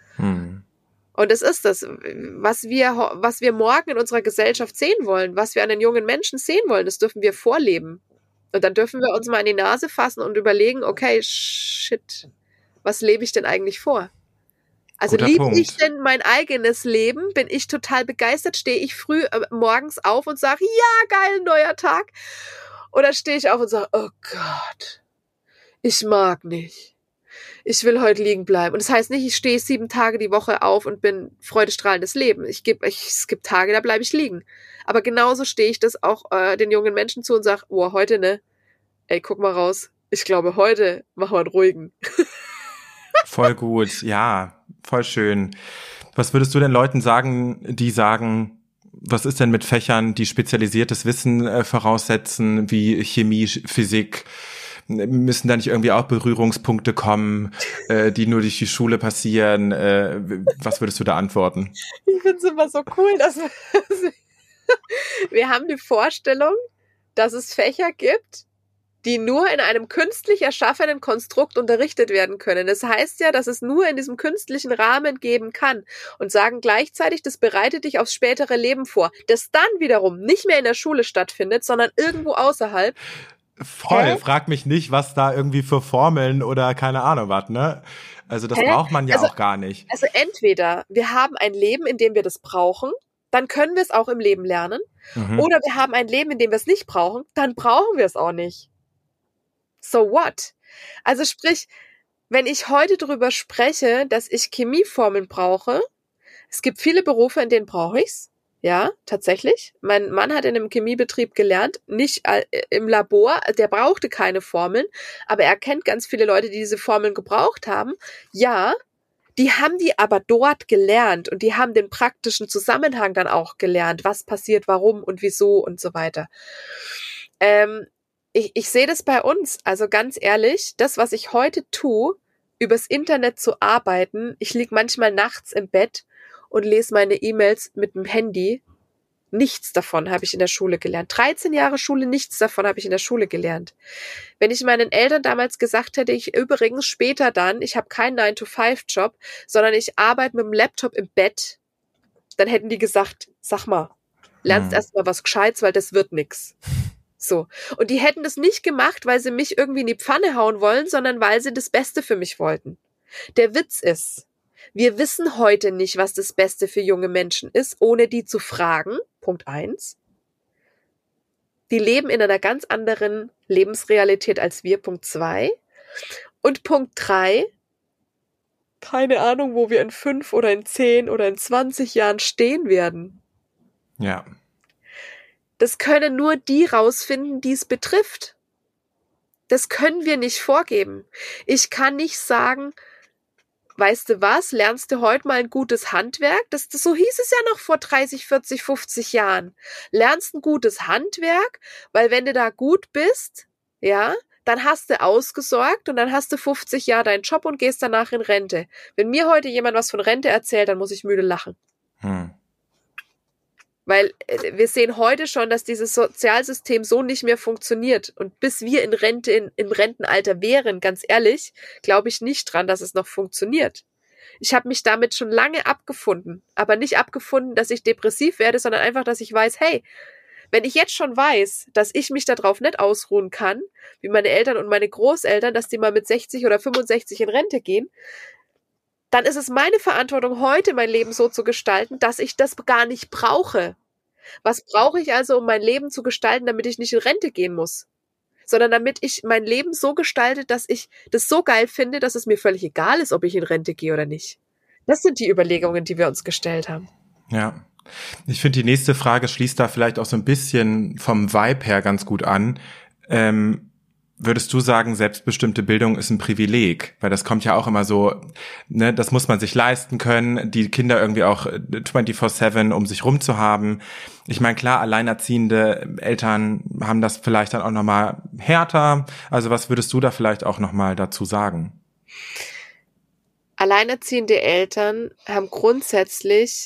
Hm. Und es ist das, was wir, was wir morgen in unserer Gesellschaft sehen wollen, was wir an den jungen Menschen sehen wollen, das dürfen wir vorleben. Und dann dürfen wir uns mal in die Nase fassen und überlegen, okay, shit, was lebe ich denn eigentlich vor? Also liebe ich denn mein eigenes Leben? Bin ich total begeistert? Stehe ich früh äh, morgens auf und sage, ja, geil, neuer Tag? Oder stehe ich auf und sage, oh Gott, ich mag nicht. Ich will heute liegen bleiben. Und das heißt nicht, ich stehe sieben Tage die Woche auf und bin freudestrahlendes Leben. Ich gebe, ich, es gibt Tage, da bleibe ich liegen. Aber genauso stehe ich das auch äh, den jungen Menschen zu und sage, oh, heute, ne? Ey, guck mal raus. Ich glaube, heute machen wir einen ruhigen. Voll gut, ja, voll schön. Was würdest du denn Leuten sagen, die sagen, was ist denn mit Fächern, die spezialisiertes Wissen äh, voraussetzen, wie Chemie, Physik? Müssen da nicht irgendwie auch Berührungspunkte kommen, äh, die nur durch die Schule passieren? Äh, was würdest du da antworten? Ich finde es immer so cool, dass wir, wir haben die Vorstellung, dass es Fächer gibt, die nur in einem künstlich erschaffenen Konstrukt unterrichtet werden können. Das heißt ja, dass es nur in diesem künstlichen Rahmen geben kann und sagen gleichzeitig, das bereitet dich aufs spätere Leben vor, das dann wiederum nicht mehr in der Schule stattfindet, sondern irgendwo außerhalb. Voll, Hä? frag mich nicht, was da irgendwie für Formeln oder keine Ahnung was, ne? Also das Hä? braucht man ja Also- auch gar nicht. Also entweder wir haben ein Leben, in dem wir das brauchen, dann können wir es auch im Leben lernen, Mhm. oder wir haben ein Leben, in dem wir es nicht brauchen, dann brauchen wir es auch nicht. So what? Also sprich, wenn ich heute darüber spreche, dass ich Chemieformeln brauche, es gibt viele Berufe, in denen brauche ich's. Ja, tatsächlich. Mein Mann hat in einem Chemiebetrieb gelernt, nicht äh, im Labor, der brauchte keine Formeln, aber er kennt ganz viele Leute, die diese Formeln gebraucht haben. Ja, die haben die aber dort gelernt und die haben den praktischen Zusammenhang dann auch gelernt, was passiert, warum und wieso und so weiter. Ähm, ich, ich sehe das bei uns, also ganz ehrlich, das, was ich heute tue, übers Internet zu arbeiten, ich lieg manchmal nachts im Bett und lese meine E-Mails mit dem Handy. Nichts davon habe ich in der Schule gelernt. dreizehn Jahre Schule, nichts davon habe ich in der Schule gelernt. Wenn ich meinen Eltern damals gesagt hätte, ich übrigens später dann, ich habe keinen nine to five Job, sondern ich arbeite mit dem Laptop im Bett, dann hätten die gesagt, sag mal, lernst Hm. erst mal was Gescheites, weil das wird nix. So. Und die hätten das nicht gemacht, weil sie mich irgendwie in die Pfanne hauen wollen, sondern weil sie das Beste für mich wollten. Der Witz ist, wir wissen heute nicht, was das Beste für junge Menschen ist, ohne die zu fragen. Punkt eins. Die leben in einer ganz anderen Lebensrealität als wir. Punkt zwei. Und Punkt drei. Keine Ahnung, wo wir in fünf oder in zehn oder in zwanzig Jahren stehen werden. Ja. Das können nur die rausfinden, die es betrifft. Das können wir nicht vorgeben. Ich kann nicht sagen, weißt du was, lernst du heute mal ein gutes Handwerk? Das, das, so hieß es ja noch vor dreißig, vierzig, fünfzig Jahren. Lernst ein gutes Handwerk, weil wenn du da gut bist, ja, dann hast du ausgesorgt und dann hast du fünfzig Jahre deinen Job und gehst danach in Rente. Wenn mir heute jemand was von Rente erzählt, dann muss ich müde lachen. Hm. Weil äh, wir sehen heute schon, dass dieses Sozialsystem so nicht mehr funktioniert. Und bis wir in Rente, in, im Rentenalter wären, ganz ehrlich, glaube ich nicht dran, dass es noch funktioniert. Ich habe mich damit schon lange abgefunden. Aber nicht abgefunden, dass ich depressiv werde, sondern einfach, dass ich weiß, hey, wenn ich jetzt schon weiß, dass ich mich darauf nicht ausruhen kann, wie meine Eltern und meine Großeltern, dass die mal mit sechzig oder fünfundsechzig in Rente gehen, dann ist es meine Verantwortung, heute mein Leben so zu gestalten, dass ich das gar nicht brauche. Was brauche ich also, um mein Leben zu gestalten, damit ich nicht in Rente gehen muss? Sondern damit ich mein Leben so gestalte, dass ich das so geil finde, dass es mir völlig egal ist, ob ich in Rente gehe oder nicht. Das sind die Überlegungen, die wir uns gestellt haben. Ja. Ich finde, die nächste Frage schließt da vielleicht auch so ein bisschen vom Vibe her ganz gut an. Ähm, Würdest du sagen, selbstbestimmte Bildung ist ein Privileg? Weil das kommt ja auch immer so, ne, das muss man sich leisten können, die Kinder irgendwie auch vierundzwanzig sieben um sich rum zu haben. Ich meine, klar, alleinerziehende Eltern haben das vielleicht dann auch nochmal härter. Also was würdest du da vielleicht auch nochmal dazu sagen? Alleinerziehende Eltern haben grundsätzlich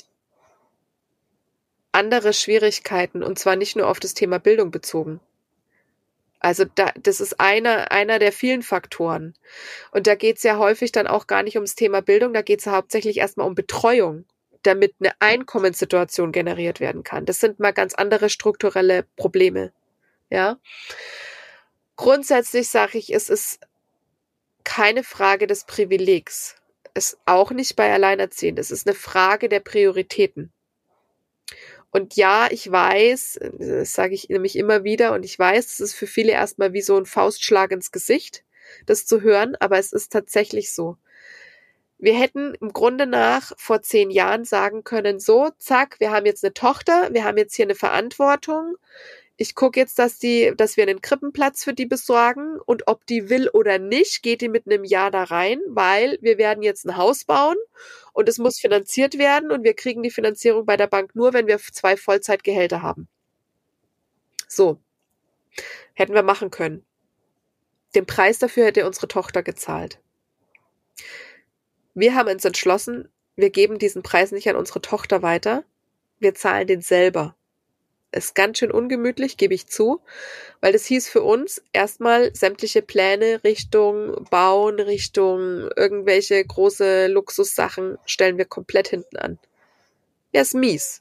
andere Schwierigkeiten, und zwar nicht nur auf das Thema Bildung bezogen. Also da, das ist einer, einer der vielen Faktoren. Und da geht es ja häufig dann auch gar nicht ums Thema Bildung, da geht es ja hauptsächlich erstmal um Betreuung, damit eine Einkommenssituation generiert werden kann. Das sind mal ganz andere strukturelle Probleme. Ja. Grundsätzlich sage ich, es ist keine Frage des Privilegs. Es ist auch nicht bei Alleinerziehenden. Es ist eine Frage der Prioritäten. Und ja, ich weiß, das sage ich nämlich immer wieder, und ich weiß, es ist für viele erstmal wie so ein Faustschlag ins Gesicht, das zu hören, aber es ist tatsächlich so. Wir hätten im Grunde nach vor zehn Jahren sagen können, so, zack, wir haben jetzt eine Tochter, wir haben jetzt hier eine Verantwortung, ich gucke jetzt, dass die, dass wir einen Krippenplatz für die besorgen, und ob die will oder nicht, geht die mit einem Jahr da rein, weil wir werden jetzt ein Haus bauen und es muss finanziert werden und wir kriegen die Finanzierung bei der Bank nur, wenn wir zwei Vollzeitgehälter haben. So. Hätten wir machen können. Den Preis dafür hätte unsere Tochter gezahlt. Wir haben uns entschlossen, wir geben diesen Preis nicht an unsere Tochter weiter, wir zahlen den selber. ist ganz schön ungemütlich, gebe ich zu, weil das hieß für uns erstmal sämtliche Pläne Richtung Bauen, Richtung irgendwelche große Luxussachen stellen wir komplett hinten an. Ja, ist mies.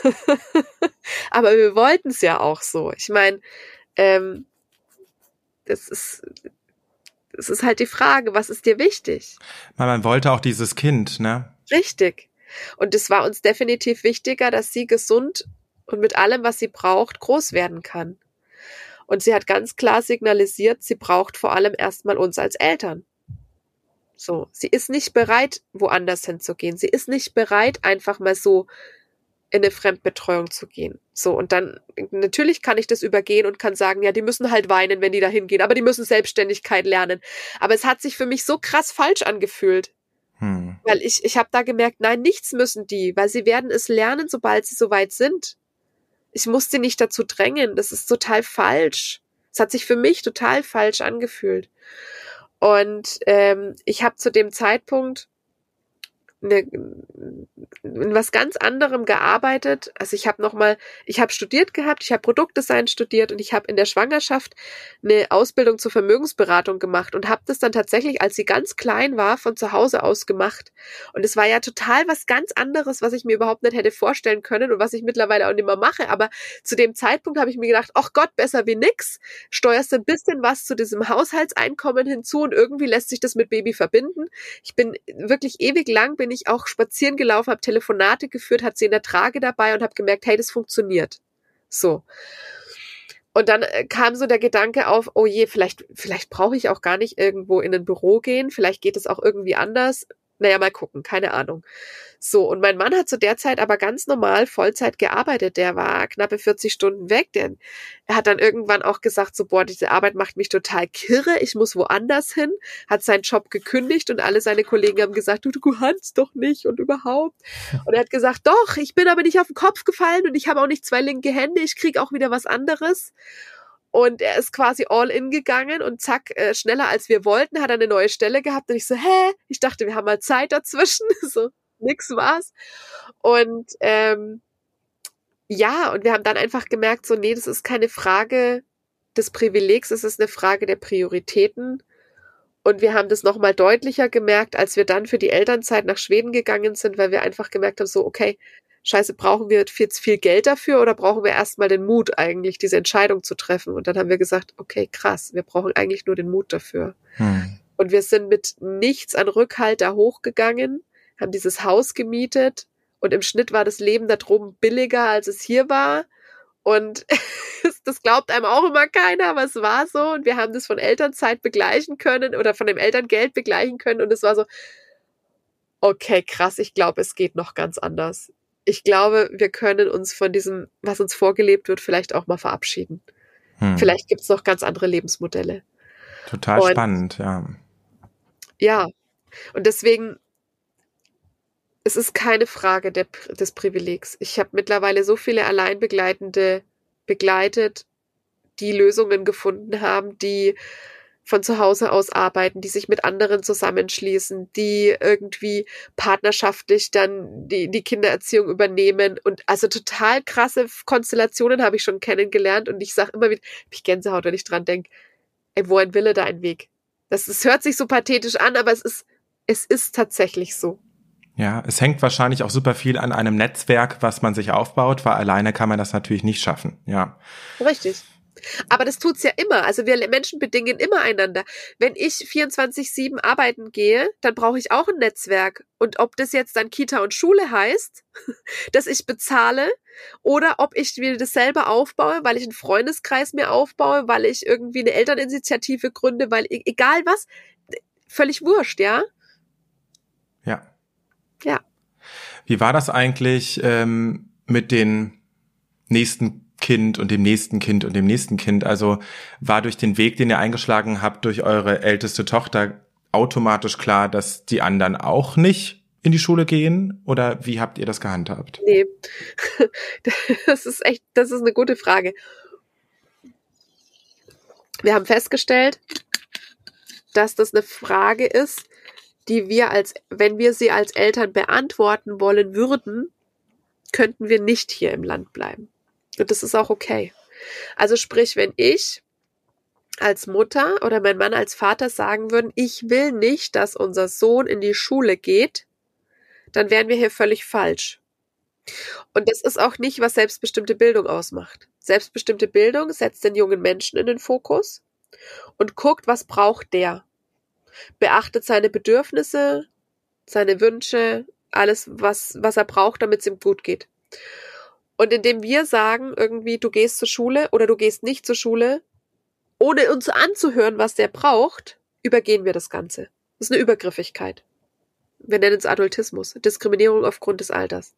Aber wir wollten es ja auch so. Ich meine, ähm, das ist, das ist halt die Frage, was ist dir wichtig? Weil man wollte auch dieses Kind, ne? Richtig. Und es war uns definitiv wichtiger, dass sie gesund und mit allem, was sie braucht, groß werden kann. Und sie hat ganz klar signalisiert, sie braucht vor allem erstmal uns als Eltern. So, sie ist nicht bereit, woanders hinzugehen. Sie ist nicht bereit, einfach mal so in eine Fremdbetreuung zu gehen. So, und dann, natürlich kann ich das übergehen und kann sagen, ja, die müssen halt weinen, wenn die da hingehen, aber die müssen Selbstständigkeit lernen. Aber es hat sich für mich so krass falsch angefühlt. Hm. Weil ich, ich habe da gemerkt, nein, nichts müssen die, weil sie werden es lernen, sobald sie soweit sind. Ich muss sie nicht dazu drängen, das ist total falsch. Es hat sich für mich total falsch angefühlt. Und ähm, ich habe zu dem Zeitpunkt eine, in was ganz anderem gearbeitet. Also ich habe nochmal, ich habe studiert gehabt, ich habe Produktdesign studiert und ich habe in der Schwangerschaft eine Ausbildung zur Vermögensberatung gemacht und habe das dann tatsächlich, als sie ganz klein war, von zu Hause aus gemacht. Und es war ja total was ganz anderes, was ich mir überhaupt nicht hätte vorstellen können und was ich mittlerweile auch nicht mehr mache. Aber zu dem Zeitpunkt habe ich mir gedacht, ach Gott, besser wie nix. Steuerst ein bisschen was zu diesem Haushaltseinkommen hinzu und irgendwie lässt sich das mit Baby verbinden. Ich bin wirklich ewig lang, bin ich auch spazieren gelaufen, habe Telefonate geführt, hat sie in der Trage dabei und habe gemerkt, hey, das funktioniert. So. Und dann kam so der Gedanke auf, oh je, vielleicht, vielleicht brauche ich auch gar nicht irgendwo in ein Büro gehen, vielleicht geht es auch irgendwie anders. Naja, mal gucken, keine Ahnung. So, und mein Mann hat zu der Zeit aber ganz normal Vollzeit gearbeitet. Der war knappe vierzig Stunden weg. Der, er hat dann irgendwann auch gesagt, so, boah, diese Arbeit macht mich total kirre, ich muss woanders hin, hat seinen Job gekündigt und alle seine Kollegen haben gesagt, du, du kannst doch nicht und überhaupt. Und er hat gesagt, doch, ich bin aber nicht auf den Kopf gefallen und ich habe auch nicht zwei linke Hände, ich kriege auch wieder was anderes. Und er ist quasi all in gegangen und zack, äh, schneller als wir wollten, hat er eine neue Stelle gehabt. Und ich so, hä? Ich dachte, wir haben mal Zeit dazwischen. So, nix war's. Und ähm, ja, und wir haben dann einfach gemerkt, so, nee, das ist keine Frage des Privilegs, es ist eine Frage der Prioritäten. Und wir haben das nochmal deutlicher gemerkt, als wir dann für die Elternzeit nach Schweden gegangen sind, weil wir einfach gemerkt haben, so, okay, Scheiße, brauchen wir jetzt viel Geld dafür oder brauchen wir erstmal den Mut eigentlich, diese Entscheidung zu treffen? Und dann haben wir gesagt, okay, krass, wir brauchen eigentlich nur den Mut dafür. Hm. Und wir sind mit nichts an Rückhalt da hochgegangen, haben dieses Haus gemietet und im Schnitt war das Leben da droben billiger, als es hier war. Und das glaubt einem auch immer keiner, aber es war so. Und wir haben das von Elternzeit begleichen können oder von dem Elterngeld begleichen können. Und es war so, okay, krass, ich glaube, es geht noch ganz anders. Ich glaube, wir können uns von diesem, was uns vorgelebt wird, vielleicht auch mal verabschieden. Hm. Vielleicht gibt es noch ganz andere Lebensmodelle. Total und, spannend, ja. Ja, und deswegen, es ist keine Frage der, des Privilegs. Ich habe mittlerweile so viele Alleinbegleitende begleitet, die Lösungen gefunden haben, die von zu Hause aus arbeiten, die sich mit anderen zusammenschließen, die irgendwie partnerschaftlich dann die, die Kindererziehung übernehmen und also total krasse Konstellationen habe ich schon kennengelernt und ich sage immer wieder, ich Gänsehaut, wenn ich dran denke, ey, wo ein Wille, da ein Weg. Das, das hört sich so pathetisch an, aber es ist, es ist tatsächlich so. Ja, es hängt wahrscheinlich auch super viel an einem Netzwerk, was man sich aufbaut, weil alleine kann man das natürlich nicht schaffen, ja. Richtig. Aber das tut's ja immer. Also wir Menschen bedingen immer einander. Wenn ich vierundzwanzig sieben arbeiten gehe, dann brauche ich auch ein Netzwerk. Und ob das jetzt dann Kita und Schule heißt, dass ich bezahle, oder ob ich mir das selber aufbaue, weil ich einen Freundeskreis mir aufbaue, weil ich irgendwie eine Elterninitiative gründe, weil egal was, völlig wurscht, ja? Ja. Ja. Wie war das eigentlich ähm, mit den nächsten Kind und dem nächsten Kind und dem nächsten Kind? Also war durch den Weg, den ihr eingeschlagen habt, durch eure älteste Tochter automatisch klar, dass die anderen auch nicht in die Schule gehen? Oder wie habt ihr das gehandhabt? Nee, das ist echt, das ist eine gute Frage. Wir haben festgestellt, dass das eine Frage ist, die wir als, wenn wir sie als Eltern beantworten wollen würden, könnten wir nicht hier im Land bleiben. Und das ist auch okay. Also sprich, wenn ich als Mutter oder mein Mann als Vater sagen würden, ich will nicht, dass unser Sohn in die Schule geht, dann wären wir hier völlig falsch. Und das ist auch nicht, was selbstbestimmte Bildung ausmacht. Selbstbestimmte Bildung setzt den jungen Menschen in den Fokus und guckt, was braucht der. Beachtet seine Bedürfnisse, seine Wünsche, alles, was, was er braucht, damit es ihm gut geht. Und indem wir sagen, irgendwie, du gehst zur Schule oder du gehst nicht zur Schule, ohne uns anzuhören, was der braucht, übergehen wir das Ganze. Das ist eine Übergriffigkeit. Wir nennen es Adultismus, Diskriminierung aufgrund des Alters.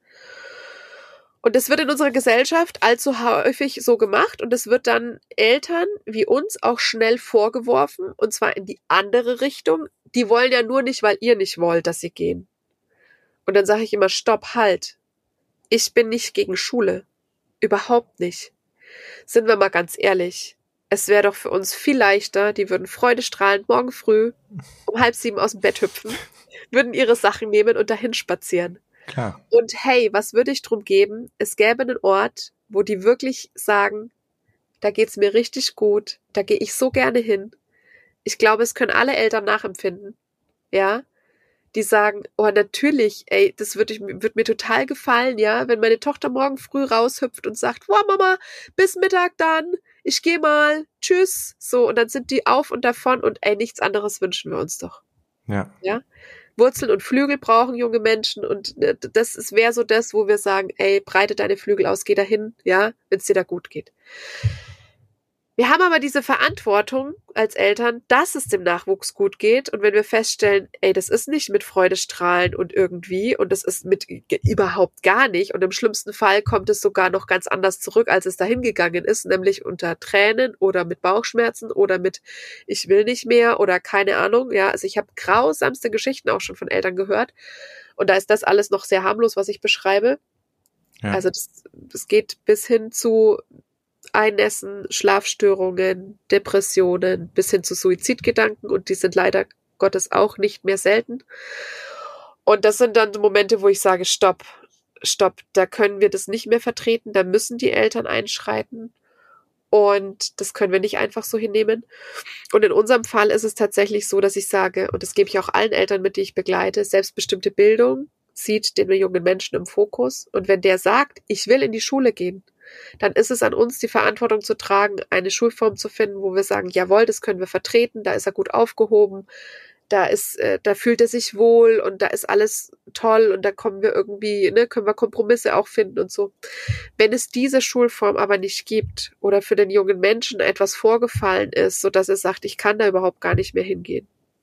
Und das wird in unserer Gesellschaft allzu häufig so gemacht und es wird dann Eltern wie uns auch schnell vorgeworfen, und zwar in die andere Richtung. Die wollen ja nur nicht, weil ihr nicht wollt, dass sie gehen. Und dann sage ich immer, stopp, halt. Ich bin nicht gegen Schule. Überhaupt nicht. Sind wir mal ganz ehrlich. Es wäre doch für uns viel leichter, die würden freudestrahlend morgen früh um halb sieben aus dem Bett hüpfen, würden ihre Sachen nehmen und dahin spazieren. Klar. Und hey, was würde ich drum geben? Es gäbe einen Ort, wo die wirklich sagen, da geht's mir richtig gut, da gehe ich so gerne hin. Ich glaube, es können alle Eltern nachempfinden, ja, die sagen, oh natürlich, ey, das würde ich, würde mir total gefallen, ja, wenn meine Tochter morgen früh raushüpft und sagt, wow Mama, bis Mittag dann, ich gehe mal, tschüss, so, und dann sind die auf und davon und ey, nichts anderes wünschen wir uns doch. Ja. Ja. Wurzeln und Flügel brauchen junge Menschen und das wäre so das, wo wir sagen, ey, breite deine Flügel aus, geh dahin, ja, wenn es dir da gut geht. Wir haben aber diese Verantwortung als Eltern, dass es dem Nachwuchs gut geht und wenn wir feststellen, ey, das ist nicht mit Freudestrahlen und irgendwie und das ist mit überhaupt gar nicht und im schlimmsten Fall kommt es sogar noch ganz anders zurück, als es dahin gegangen ist, nämlich unter Tränen oder mit Bauchschmerzen oder mit ich will nicht mehr oder keine Ahnung, ja, also ich habe grausamste Geschichten auch schon von Eltern gehört und da ist das alles noch sehr harmlos, was ich beschreibe. Ja. Also das, das geht bis hin zu Einnässen, Schlafstörungen, Depressionen bis hin zu Suizidgedanken und die sind leider Gottes auch nicht mehr selten. Und das sind dann Momente, wo ich sage, stopp, stopp, da können wir das nicht mehr vertreten, da müssen die Eltern einschreiten und das können wir nicht einfach so hinnehmen. Und in unserem Fall ist es tatsächlich so, dass ich sage, und das gebe ich auch allen Eltern mit, die ich begleite, selbstbestimmte Bildung sieht den jungen Menschen im Fokus und wenn der sagt, ich will in die Schule gehen, dann ist es an uns, die Verantwortung zu tragen, eine Schulform zu finden, wo wir sagen, jawohl, das können wir vertreten, da ist er gut aufgehoben, da ist, äh, da fühlt er sich wohl und da ist alles toll und da kommen wir irgendwie, ne, können wir Kompromisse auch finden und so. Wenn es diese Schulform aber nicht gibt oder für den jungen Menschen etwas vorgefallen ist, sodass er sagt, ich kann da überhaupt gar nicht mehr hingehen,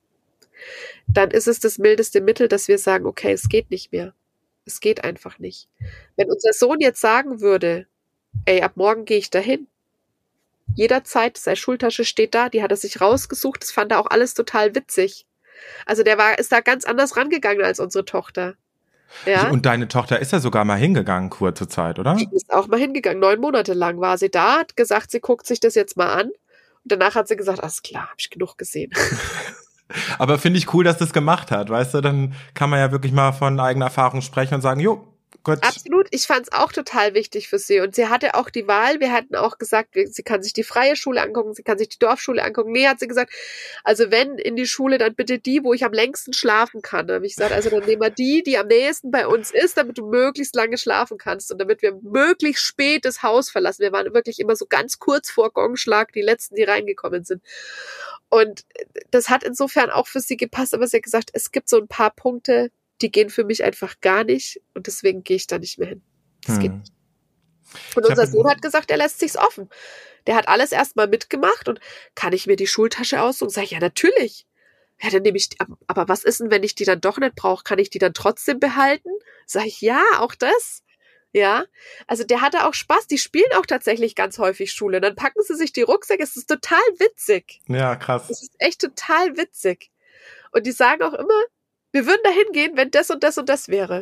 dann ist es das mildeste Mittel, dass wir sagen, okay, es geht nicht mehr. Es geht einfach nicht. Wenn unser Sohn jetzt sagen würde, ey, ab morgen gehe ich dahin. Jederzeit, seine Schultasche steht da, die hat er sich rausgesucht, das fand er auch alles total witzig. Also der war, ist da ganz anders rangegangen als unsere Tochter. Ja? Und deine Tochter ist ja sogar mal hingegangen, kurze Zeit, oder? Die ist auch mal hingegangen, neun Monate lang war sie da, hat gesagt, sie guckt sich das jetzt mal an. Und danach hat sie gesagt, alles klar, hab ich genug gesehen. Aber finde ich cool, dass das gemacht hat, weißt du, dann kann man ja wirklich mal von eigener Erfahrung sprechen und sagen, jo, gut. Absolut, ich fand es auch total wichtig für sie und sie hatte auch die Wahl, wir hatten auch gesagt, sie kann sich die freie Schule angucken, sie kann sich die Dorfschule angucken, nee, hat sie gesagt, also wenn in die Schule, dann bitte die, wo ich am längsten schlafen kann, da habe ich gesagt, also dann nehmen wir die, die am nächsten bei uns ist, damit du möglichst lange schlafen kannst und damit wir möglichst spät das Haus verlassen, wir waren wirklich immer so ganz kurz vor Gongschlag die Letzten, die reingekommen sind und das hat insofern auch für sie gepasst, aber sie hat gesagt, es gibt so ein paar Punkte, die gehen für mich einfach gar nicht und deswegen gehe ich da nicht mehr hin. Das hm. geht nicht. Und unser Sohn hat gesagt, er lässt sich's offen. Der hat alles erstmal mitgemacht und kann ich mir die Schultasche aussuchen? Sag ich, ja, natürlich. Ja, dann nehme ich die, aber was ist denn, wenn ich die dann doch nicht brauche? Kann ich die dann trotzdem behalten? Sag ich, ja, auch das. Ja, also der hatte auch Spaß. Die spielen auch tatsächlich ganz häufig Schule. Dann packen sie sich die Rucksäcke. Es ist total witzig. Ja, krass. Es ist echt total witzig. Und die sagen auch immer, wir würden da hingehen, wenn das und das und das wäre.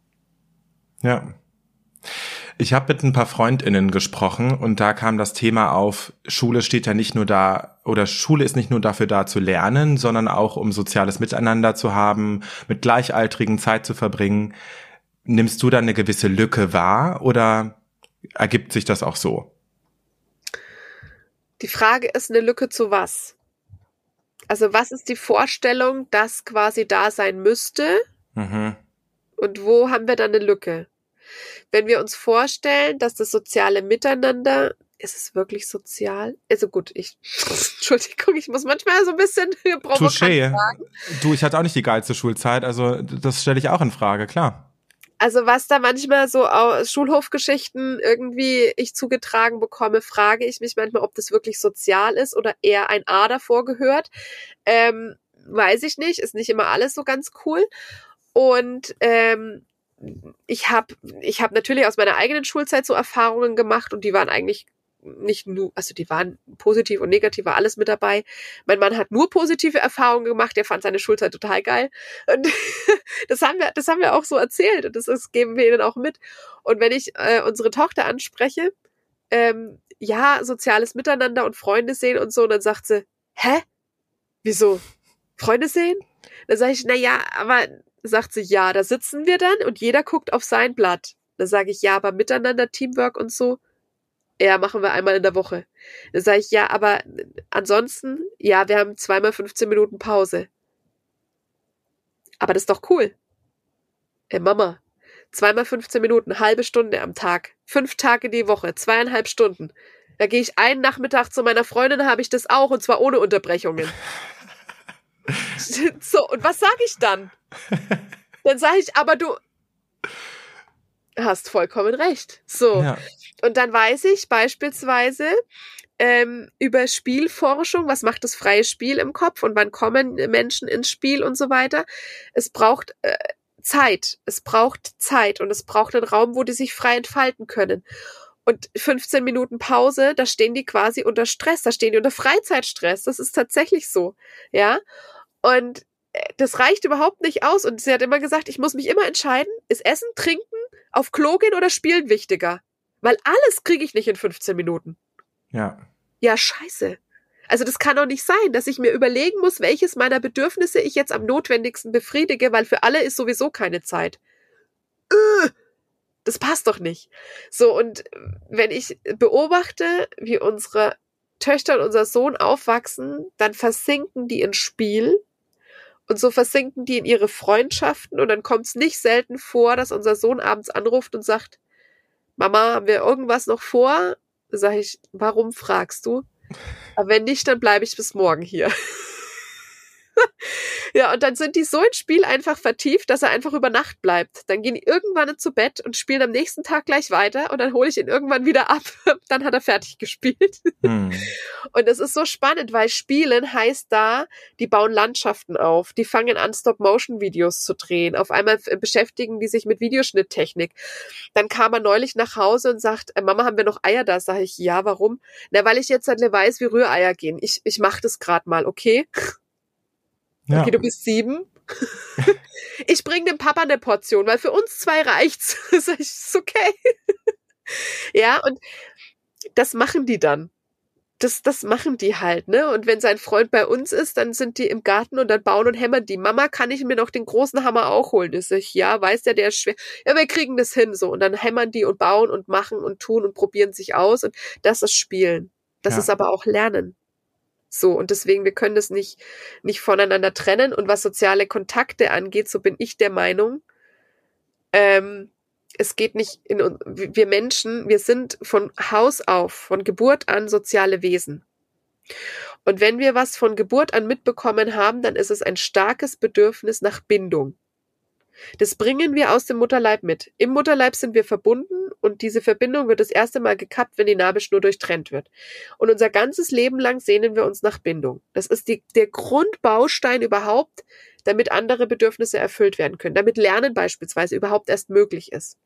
Ja. Ich habe mit ein paar FreundInnen gesprochen und da kam das Thema auf, Schule steht ja nicht nur da, oder Schule ist nicht nur dafür da zu lernen, sondern auch um soziales Miteinander zu haben, mit Gleichaltrigen Zeit zu verbringen. Nimmst du da eine gewisse Lücke wahr oder ergibt sich das auch so. Die Frage ist, eine Lücke zu was? Also was ist die Vorstellung, dass quasi da sein müsste? Mhm. Und wo haben wir dann eine Lücke? Wenn wir uns vorstellen, dass das soziale Miteinander, ist es wirklich sozial? Also gut, ich, Entschuldigung, ich muss manchmal so ein bisschen provokant Touché. sagen. Du, ich hatte auch nicht die geilste Schulzeit, also das stelle ich auch in Frage, klar. Also was da manchmal so aus Schulhofgeschichten irgendwie ich zugetragen bekomme, frage ich mich manchmal, ob das wirklich sozial ist oder eher ein A davor gehört. Ähm, weiß ich nicht, ist nicht immer alles so ganz cool. Und ähm, ich habe ich hab natürlich aus meiner eigenen Schulzeit so Erfahrungen gemacht und die waren eigentlich nicht nur, also die waren positiv und negativ, war alles mit dabei. Mein Mann hat nur positive Erfahrungen gemacht, der fand seine Schulzeit total geil. Und das haben wir, das haben wir auch so erzählt und das, das geben wir ihnen auch mit. Und wenn ich äh, unsere Tochter anspreche, ähm, ja, soziales Miteinander und Freunde sehen und so, und dann sagt sie, hä? Wieso? Freunde sehen? Dann sage ich, na ja, aber sagt sie, ja, da sitzen wir dann und jeder guckt auf sein Blatt. Dann sage ich, ja, aber miteinander, Teamwork und so, ja, machen wir einmal in der Woche. Dann sage ich, ja, aber ansonsten, ja, wir haben zweimal fünfzehn Minuten Pause. Aber das ist doch cool. Ey, Mama, zweimal fünfzehn Minuten, halbe Stunde am Tag, fünf Tage die Woche, zweieinhalb Stunden. Da gehe ich einen Nachmittag zu meiner Freundin, habe ich das auch, und zwar ohne Unterbrechungen. So, und was sage ich dann? Dann sage ich, aber du hast vollkommen recht. So. Ja. Und dann weiß ich beispielsweise ähm, über Spielforschung, was macht das freie Spiel im Kopf und wann kommen Menschen ins Spiel und so weiter. Es braucht äh, Zeit. Es braucht Zeit und es braucht einen Raum, wo die sich frei entfalten können. Und fünfzehn Minuten Pause, da stehen die quasi unter Stress, da stehen die unter Freizeitstress. Das ist tatsächlich so. Ja. Und das reicht überhaupt nicht aus. Und sie hat immer gesagt, ich muss mich immer entscheiden, ist Essen, Trinken, auf Klo gehen oder Spielen wichtiger? Weil alles kriege ich nicht in fünfzehn Minuten. Ja. Ja, scheiße. Also das kann doch nicht sein, dass ich mir überlegen muss, welches meiner Bedürfnisse ich jetzt am notwendigsten befriedige, weil für alle ist sowieso keine Zeit. Das passt doch nicht. So, und wenn ich beobachte, wie unsere Töchter und unser Sohn aufwachsen, dann versinken die in Spiel. Und so versinken die in ihre Freundschaften und dann kommt es nicht selten vor, dass unser Sohn abends anruft und sagt, Mama, haben wir irgendwas noch vor? Da sage ich, warum fragst du? Aber wenn nicht, dann bleibe ich bis morgen hier. Ja, und dann sind die so ins Spiel einfach vertieft, dass er einfach über Nacht bleibt. Dann gehen die irgendwann zu Bett und spielen am nächsten Tag gleich weiter und dann hole ich ihn irgendwann wieder ab. Dann hat er fertig gespielt. Hm. Und das ist so spannend, weil Spielen heißt da, die bauen Landschaften auf, die fangen an, Stop-Motion-Videos zu drehen. Auf einmal beschäftigen die sich mit Videoschnitttechnik. Dann kam er neulich nach Hause und sagt, Mama, haben wir noch Eier da? Sag ich, ja, warum? Na, weil ich jetzt halt weiß, wie Rühreier gehen. Ich, ich mach das gerade mal, okay? Ja. Okay, du bist sieben. Ich bring dem Papa eine Portion, weil für uns zwei reicht's. Sag ich, ist okay. Ja, und das machen die dann. Das, das machen die halt, ne? Und wenn sein Freund bei uns ist, dann sind die im Garten und dann bauen und hämmern die. Mama, kann ich mir noch den großen Hammer auch holen? Ich sag, ja, weiß der, der ist schwer. Ja, wir kriegen das hin, so. Und dann hämmern die und bauen und machen und tun und probieren sich aus. Und das ist Spielen. Das ja. ist aber auch Lernen. So, und deswegen, wir können das nicht, nicht voneinander trennen. Und was soziale Kontakte angeht, so bin ich der Meinung, ähm, es geht nicht in, wir Menschen, wir sind von Haus auf, von Geburt an soziale Wesen. Und wenn wir was von Geburt an mitbekommen haben, dann ist es ein starkes Bedürfnis nach Bindung. Das bringen wir aus dem Mutterleib mit. Im Mutterleib sind wir verbunden und diese Verbindung wird das erste Mal gekappt, wenn die Nabelschnur durchtrennt wird. Und unser ganzes Leben lang sehnen wir uns nach Bindung. Das ist die, der Grundbaustein überhaupt, damit andere Bedürfnisse erfüllt werden können, damit Lernen beispielsweise überhaupt erst möglich ist.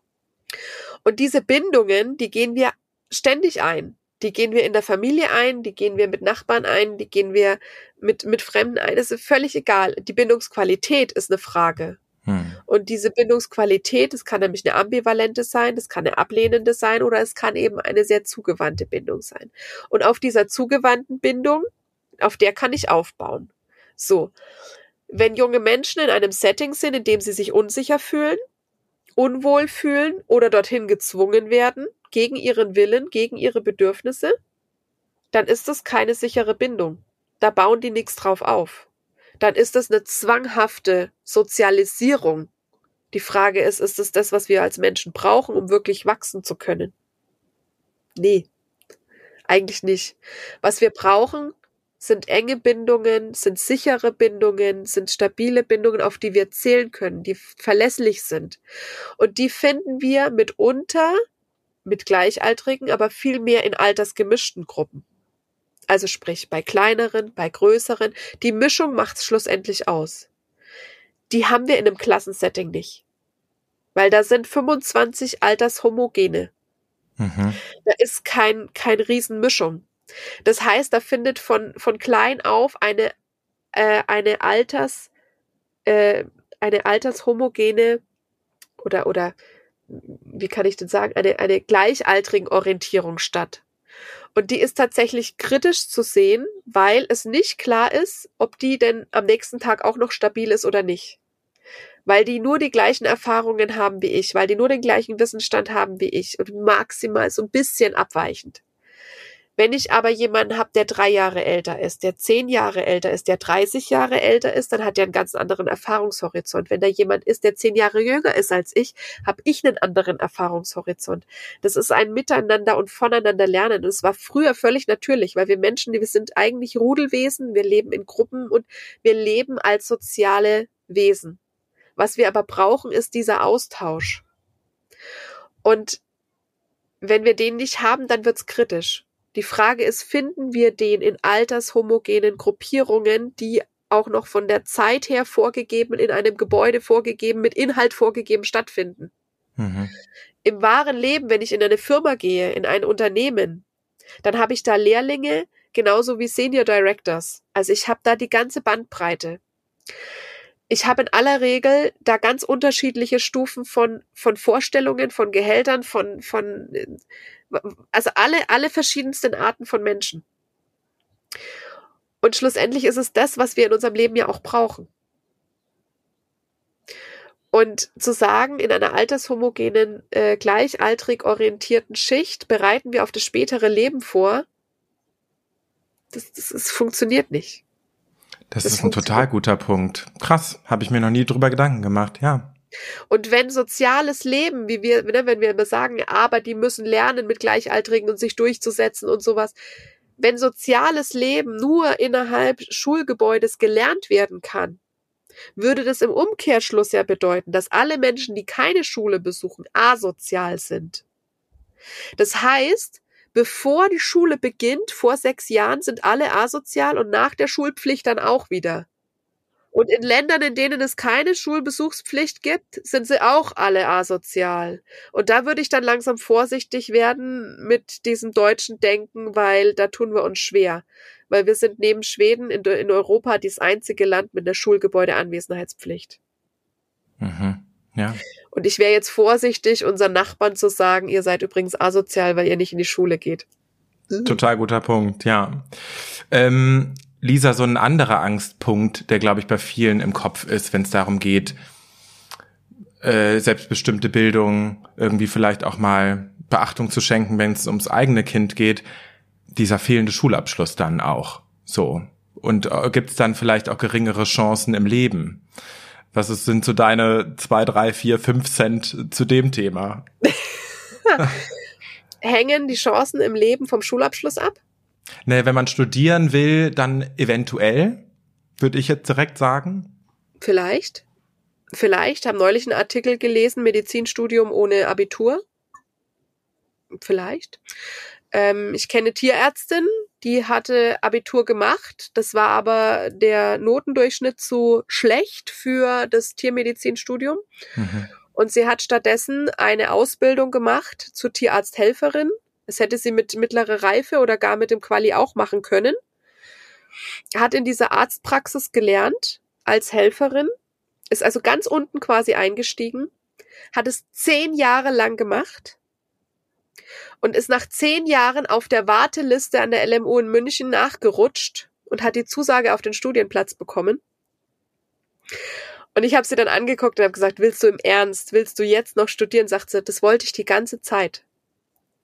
Und diese Bindungen, die gehen wir ständig ein. Die gehen wir in der Familie ein, die gehen wir mit Nachbarn ein, die gehen wir mit, mit Fremden ein. Das ist völlig egal. Die Bindungsqualität ist eine Frage. Hm. Und diese Bindungsqualität, das kann nämlich eine ambivalente sein, das kann eine ablehnende sein oder es kann eben eine sehr zugewandte Bindung sein. Und auf dieser zugewandten Bindung, auf der kann ich aufbauen. So, wenn junge Menschen in einem Setting sind, in dem sie sich unsicher fühlen, unwohl fühlen oder dorthin gezwungen werden, gegen ihren Willen, gegen ihre Bedürfnisse, dann ist das keine sichere Bindung. Da bauen die nichts drauf auf. Dann ist das eine zwanghafte Sozialisierung. Die Frage ist, ist es das, was wir als Menschen brauchen, um wirklich wachsen zu können? Nee, eigentlich nicht. Was wir brauchen, sind enge Bindungen, sind sichere Bindungen, sind stabile Bindungen, auf die wir zählen können, die verlässlich sind. Und die finden wir mitunter mit Gleichaltrigen, aber viel mehr in altersgemischten Gruppen. Also sprich bei kleineren, bei größeren. Die Mischung macht's schlussendlich aus. Die haben wir in einem Klassensetting nicht. Weil da sind fünfundzwanzig Altershomogene. Mhm. Da ist kein, kein Riesenmischung. Das heißt, da findet von, von klein auf eine, äh, eine Alters, äh, eine altershomogene oder, oder, wie kann ich denn sagen, eine, eine gleichaltrigen Orientierung statt. Und die ist tatsächlich kritisch zu sehen, weil es nicht klar ist, ob die denn am nächsten Tag auch noch stabil ist oder nicht. Weil die nur die gleichen Erfahrungen haben wie ich, weil die nur den gleichen Wissensstand haben wie ich und maximal so ein bisschen abweichend. Wenn ich aber jemanden habe, der drei Jahre älter ist, der zehn Jahre älter ist, der dreißig Jahre älter ist, dann hat der einen ganz anderen Erfahrungshorizont. Wenn da jemand ist, der zehn Jahre jünger ist als ich, habe ich einen anderen Erfahrungshorizont. Das ist ein Miteinander und voneinander lernen. Und es war früher völlig natürlich, weil wir Menschen, wir sind eigentlich Rudelwesen, wir leben in Gruppen und wir leben als soziale Wesen. Was wir aber brauchen, ist dieser Austausch. Und wenn wir den nicht haben, dann wird's kritisch. Die Frage ist, finden wir den in altershomogenen Gruppierungen, die auch noch von der Zeit her vorgegeben, in einem Gebäude vorgegeben, mit Inhalt vorgegeben stattfinden? Mhm. Im wahren Leben, wenn ich in eine Firma gehe, in ein Unternehmen, dann habe ich da Lehrlinge, genauso wie Senior Directors. Also ich habe da die ganze Bandbreite. Ich habe in aller Regel da ganz unterschiedliche Stufen von, von Vorstellungen, von Gehältern, von, von, also alle, alle verschiedensten Arten von Menschen. Und schlussendlich ist es das, was wir in unserem Leben ja auch brauchen. Und zu sagen, in einer altershomogenen, äh, gleichaltrig orientierten Schicht bereiten wir auf das spätere Leben vor, das, das, das funktioniert nicht. Das, das ist ein total guter Punkt. Krass, habe ich mir noch nie drüber Gedanken gemacht, ja. Und wenn soziales Leben, wie wir, wenn wir immer sagen, aber die müssen lernen, mit Gleichaltrigen und sich durchzusetzen und sowas, wenn soziales Leben nur innerhalb Schulgebäudes gelernt werden kann, würde das im Umkehrschluss ja bedeuten, dass alle Menschen, die keine Schule besuchen, asozial sind. Das heißt, bevor die Schule beginnt, vor sechs Jahren, sind alle asozial und nach der Schulpflicht dann auch wieder. Und in Ländern, in denen es keine Schulbesuchspflicht gibt, sind sie auch alle asozial. Und da würde ich dann langsam vorsichtig werden mit diesem deutschen Denken, weil da tun wir uns schwer. Weil wir sind neben Schweden in, in Europa das einzige Land mit einer Schulgebäudeanwesenheitspflicht. Mhm. Ja. Und ich wäre jetzt vorsichtig, unseren Nachbarn zu sagen, ihr seid übrigens asozial, weil ihr nicht in die Schule geht. Total guter Punkt, ja. Ähm, Lisa, so ein anderer Angstpunkt, der, glaube ich, bei vielen im Kopf ist, wenn es darum geht, äh, selbstbestimmte Bildung, irgendwie vielleicht auch mal Beachtung zu schenken, wenn es ums eigene Kind geht, dieser fehlende Schulabschluss dann auch. So. Und äh, gibt es dann vielleicht auch geringere Chancen im Leben? Was ist, sind so deine zwei, drei, vier, fünf Cent zu dem Thema? Hängen die Chancen im Leben vom Schulabschluss ab? Ne, wenn man studieren will, dann eventuell, würde ich jetzt direkt sagen. Vielleicht. Vielleicht. Haben neulich einen Artikel gelesen, Medizinstudium ohne Abitur. Vielleicht. Ähm, ich kenne Tierärztin, die hatte Abitur gemacht. Das war aber der Notendurchschnitt zu schlecht für das Tiermedizinstudium. Mhm. Und sie hat stattdessen eine Ausbildung gemacht zur Tierarzthelferin. Das hätte sie mit mittlerer Reife oder gar mit dem Quali auch machen können. Hat in dieser Arztpraxis gelernt als Helferin, ist also ganz unten quasi eingestiegen, hat es zehn Jahre lang gemacht und ist nach zehn Jahren auf der Warteliste an der L M U in München nachgerutscht und hat die Zusage auf den Studienplatz bekommen. Und ich habe sie dann angeguckt und habe gesagt, willst du im Ernst, willst du jetzt noch studieren? Sagt sie, das wollte ich die ganze Zeit.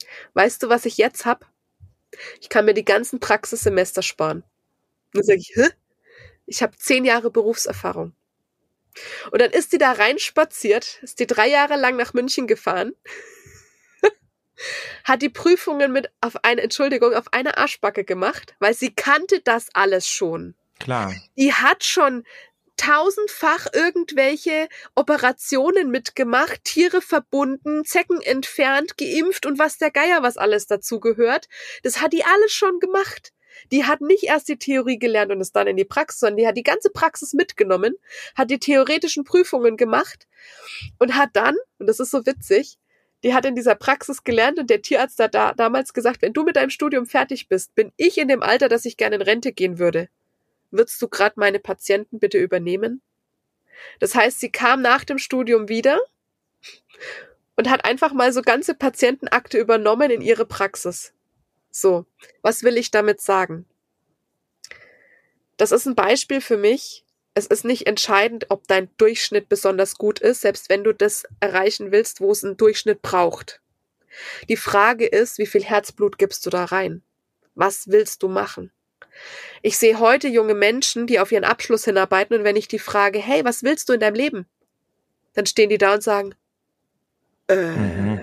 weißt du, was ich jetzt hab? Ich kann mir die ganzen Praxissemester sparen. Dann sage ich, hä? Ich habe zehn Jahre Berufserfahrung. Und dann ist die da reinspaziert, ist die drei Jahre lang nach München gefahren, hat die Prüfungen mit auf eine, Entschuldigung, auf eine Arschbacke gemacht, weil sie kannte das alles schon. Klar. Die hat schon tausendfach irgendwelche Operationen mitgemacht, Tiere verbunden, Zecken entfernt, geimpft und was der Geier, was alles dazu gehört. Das hat die alles schon gemacht. Die hat nicht erst die Theorie gelernt und ist dann in die Praxis, sondern die hat die ganze Praxis mitgenommen, hat die theoretischen Prüfungen gemacht und hat dann, und das ist so witzig, die hat in dieser Praxis gelernt und der Tierarzt hat da damals gesagt, wenn du mit deinem Studium fertig bist, bin ich in dem Alter, dass ich gerne in Rente gehen würde. Würdest du gerade meine Patienten bitte übernehmen? Das heißt, sie kam nach dem Studium wieder und hat einfach mal so ganze Patientenakte übernommen in ihre Praxis. So, was will ich damit sagen? Das ist ein Beispiel für mich. Es ist nicht entscheidend, ob dein Durchschnitt besonders gut ist, selbst wenn du das erreichen willst, wo es einen Durchschnitt braucht. Die Frage ist, wie viel Herzblut gibst du da rein? Was willst du machen? Ich sehe heute junge Menschen, die auf ihren Abschluss hinarbeiten und wenn ich die frage, hey, was willst du in deinem Leben? Dann stehen die da und sagen, äh, mhm.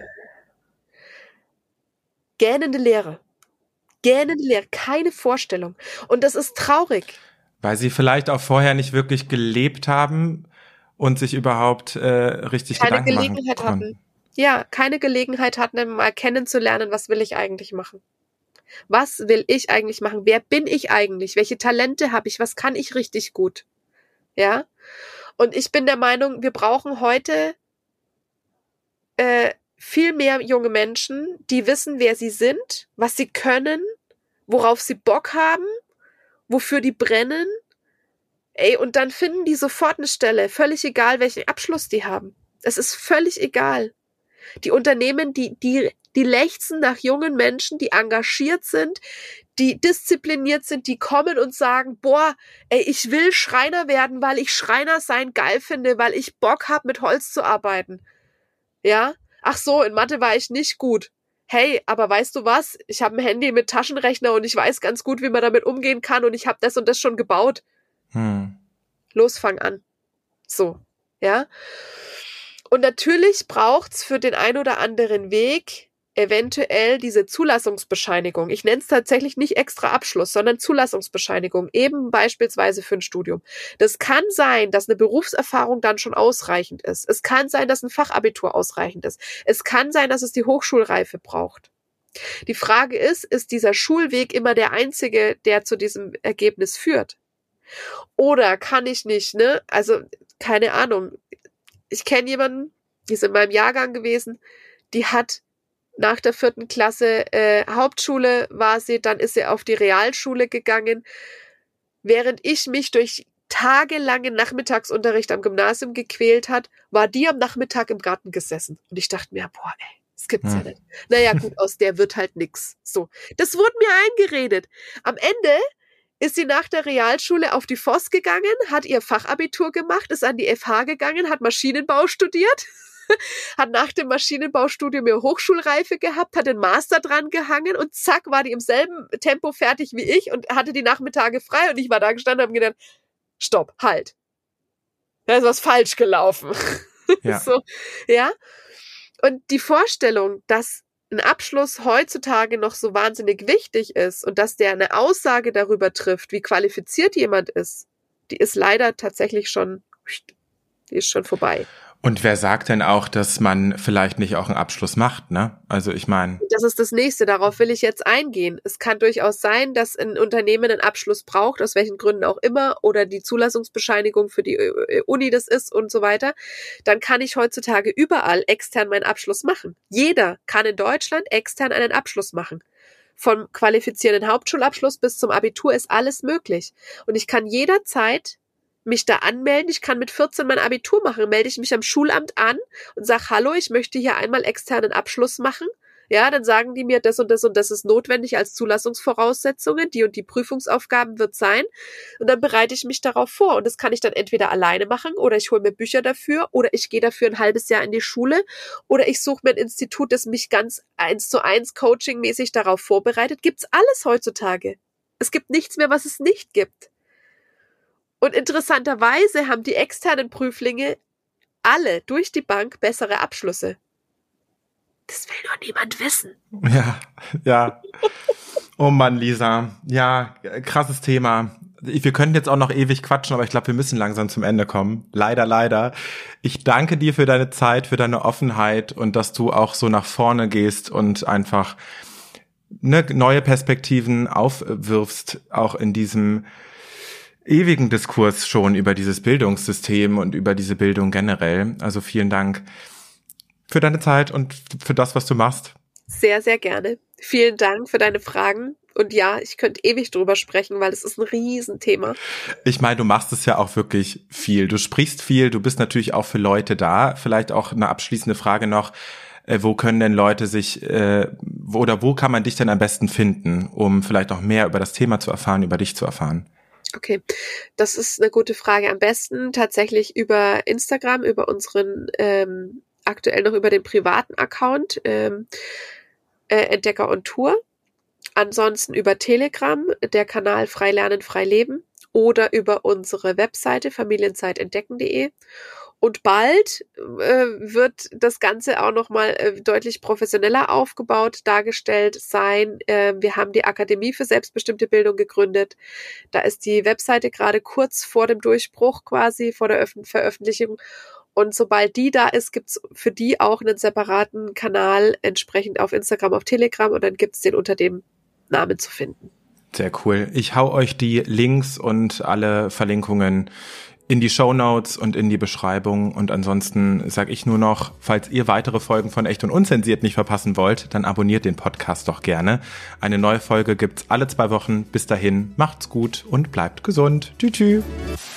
gähnende Leere. Gähnende Leere, keine Vorstellung. Und das ist traurig. Weil sie vielleicht auch vorher nicht wirklich gelebt haben und sich überhaupt äh, richtig keine Gedanken machen Gelegenheit konnten. hatten. Ja, keine Gelegenheit hatten, mal kennenzulernen, was will ich eigentlich machen. Was will ich eigentlich machen? Wer bin ich eigentlich? Welche Talente habe ich? Was kann ich richtig gut? Ja? Und ich bin der Meinung, wir brauchen heute äh, viel mehr junge Menschen, die wissen, wer sie sind, was sie können, worauf sie Bock haben, wofür die brennen. Ey, und dann finden die sofort eine Stelle, völlig egal, welchen Abschluss die haben. Es ist völlig egal. Die Unternehmen, die, die, die lechzen nach jungen Menschen, die engagiert sind, die diszipliniert sind, die kommen und sagen, boah, ey, ich will Schreiner werden, weil ich Schreiner sein geil finde, weil ich Bock habe, mit Holz zu arbeiten. Ja? Ach so, in Mathe war ich nicht gut. Hey, aber weißt du was? Ich habe ein Handy mit Taschenrechner und ich weiß ganz gut, wie man damit umgehen kann und ich habe das und das schon gebaut. Hm. Los, fang an. So, ja? Und natürlich braucht's für den ein oder anderen Weg eventuell diese Zulassungsbescheinigung. Ich nenne es tatsächlich nicht extra Abschluss, sondern Zulassungsbescheinigung, eben beispielsweise für ein Studium. Das kann sein, dass eine Berufserfahrung dann schon ausreichend ist. Es kann sein, dass ein Fachabitur ausreichend ist. Es kann sein, dass es die Hochschulreife braucht. Die Frage ist, ist dieser Schulweg immer der einzige, der zu diesem Ergebnis führt? Oder kann ich nicht, ne? Also, keine Ahnung. Ich kenne jemanden, die ist in meinem Jahrgang gewesen, die hat nach der vierten Klasse äh, Hauptschule war sie, dann ist sie auf die Realschule gegangen. Während ich mich durch tagelangen Nachmittagsunterricht am Gymnasium gequält hat, war die am Nachmittag im Garten gesessen. Und ich dachte mir, boah, ey, das gibt's ja, ja nicht. Naja, gut, aus der wird halt nix. So, das wurde mir eingeredet. Am Ende ist sie nach der Realschule auf die Voss gegangen, hat ihr Fachabitur gemacht, ist an die F H gegangen, hat Maschinenbau studiert, hat nach dem Maschinenbaustudium ihre Hochschulreife gehabt, hat den Master dran gehangen und zack, war die im selben Tempo fertig wie ich und hatte die Nachmittage frei und ich war da gestanden und habe gedacht, stopp, halt. Da ist was falsch gelaufen. Ja. So, ja. Und die Vorstellung, dass ein Abschluss heutzutage noch so wahnsinnig wichtig ist und dass der eine Aussage darüber trifft, wie qualifiziert jemand ist, die ist leider tatsächlich schon, die ist schon vorbei. Und wer sagt denn auch, dass man vielleicht nicht auch einen Abschluss macht, ne? Also ich meine... Das ist das Nächste, darauf will ich jetzt eingehen. Es kann durchaus sein, dass ein Unternehmen einen Abschluss braucht, aus welchen Gründen auch immer, oder die Zulassungsbescheinigung für die Uni das ist und so weiter. Dann kann ich heutzutage überall extern meinen Abschluss machen. Jeder kann in Deutschland extern einen Abschluss machen. Vom qualifizierenden Hauptschulabschluss bis zum Abitur ist alles möglich. Und ich kann jederzeit mich da anmelden. Ich kann mit vierzehn mein Abitur machen. Melde ich mich am Schulamt an und sage, hallo, ich möchte hier einmal externen Abschluss machen. Ja, dann sagen die mir, das und das und das ist notwendig als Zulassungsvoraussetzungen, die und die Prüfungsaufgaben wird sein. Und dann bereite ich mich darauf vor. Und das kann ich dann entweder alleine machen oder ich hole mir Bücher dafür oder ich gehe dafür ein halbes Jahr in die Schule oder ich suche mir ein Institut, das mich ganz eins zu eins coachingmäßig darauf vorbereitet. Gibt's alles heutzutage. Es gibt nichts mehr, was es nicht gibt. Und interessanterweise haben die externen Prüflinge alle durch die Bank bessere Abschlüsse. Das will nur niemand wissen. Ja, ja. Oh Mann, Lisa. Ja, krasses Thema. Wir könnten jetzt auch noch ewig quatschen, aber ich glaube, wir müssen langsam zum Ende kommen. Leider, leider. Ich danke dir für deine Zeit, für deine Offenheit und dass du auch so nach vorne gehst und einfach ne, neue Perspektiven aufwirfst, auch in diesem ewigen Diskurs schon über dieses Bildungssystem und über diese Bildung generell. Also vielen Dank für deine Zeit und für das, was du machst. Sehr, sehr gerne. Vielen Dank für deine Fragen. Und ja, ich könnte ewig drüber sprechen, weil es ist ein Riesenthema. Ich meine, du machst es ja auch wirklich viel. Du sprichst viel, du bist natürlich auch für Leute da. Vielleicht auch eine abschließende Frage noch. Äh, wo können denn Leute sich, äh, wo, oder wo kann man dich denn am besten finden, um vielleicht noch mehr über das Thema zu erfahren, über dich zu erfahren? Okay, das ist eine gute Frage. Am besten tatsächlich über Instagram, über unseren ähm, aktuell noch über den privaten Account ähm, äh, Entdecker on Tour. Ansonsten über Telegram, der Kanal Frei Lernen, Frei Leben oder über unsere Webseite familienzeitentdecken punkt de. Und bald äh, wird das Ganze auch nochmal äh, deutlich professioneller aufgebaut, dargestellt sein. Äh, wir haben die Akademie für selbstbestimmte Bildung gegründet. Da ist die Webseite gerade kurz vor dem Durchbruch quasi, vor der Öf- Veröffentlichung. Und sobald die da ist, gibt's für die auch einen separaten Kanal entsprechend auf Instagram, auf Telegram und dann gibt's den unter dem Namen zu finden. Sehr cool. Ich hau euch die Links und alle Verlinkungen in die Shownotes und in die Beschreibung. Und ansonsten sage ich nur noch, falls ihr weitere Folgen von Echt und Unzensiert nicht verpassen wollt, dann abonniert den Podcast doch gerne. Eine neue Folge gibt's alle zwei Wochen. Bis dahin, macht's gut und bleibt gesund. Tschüss.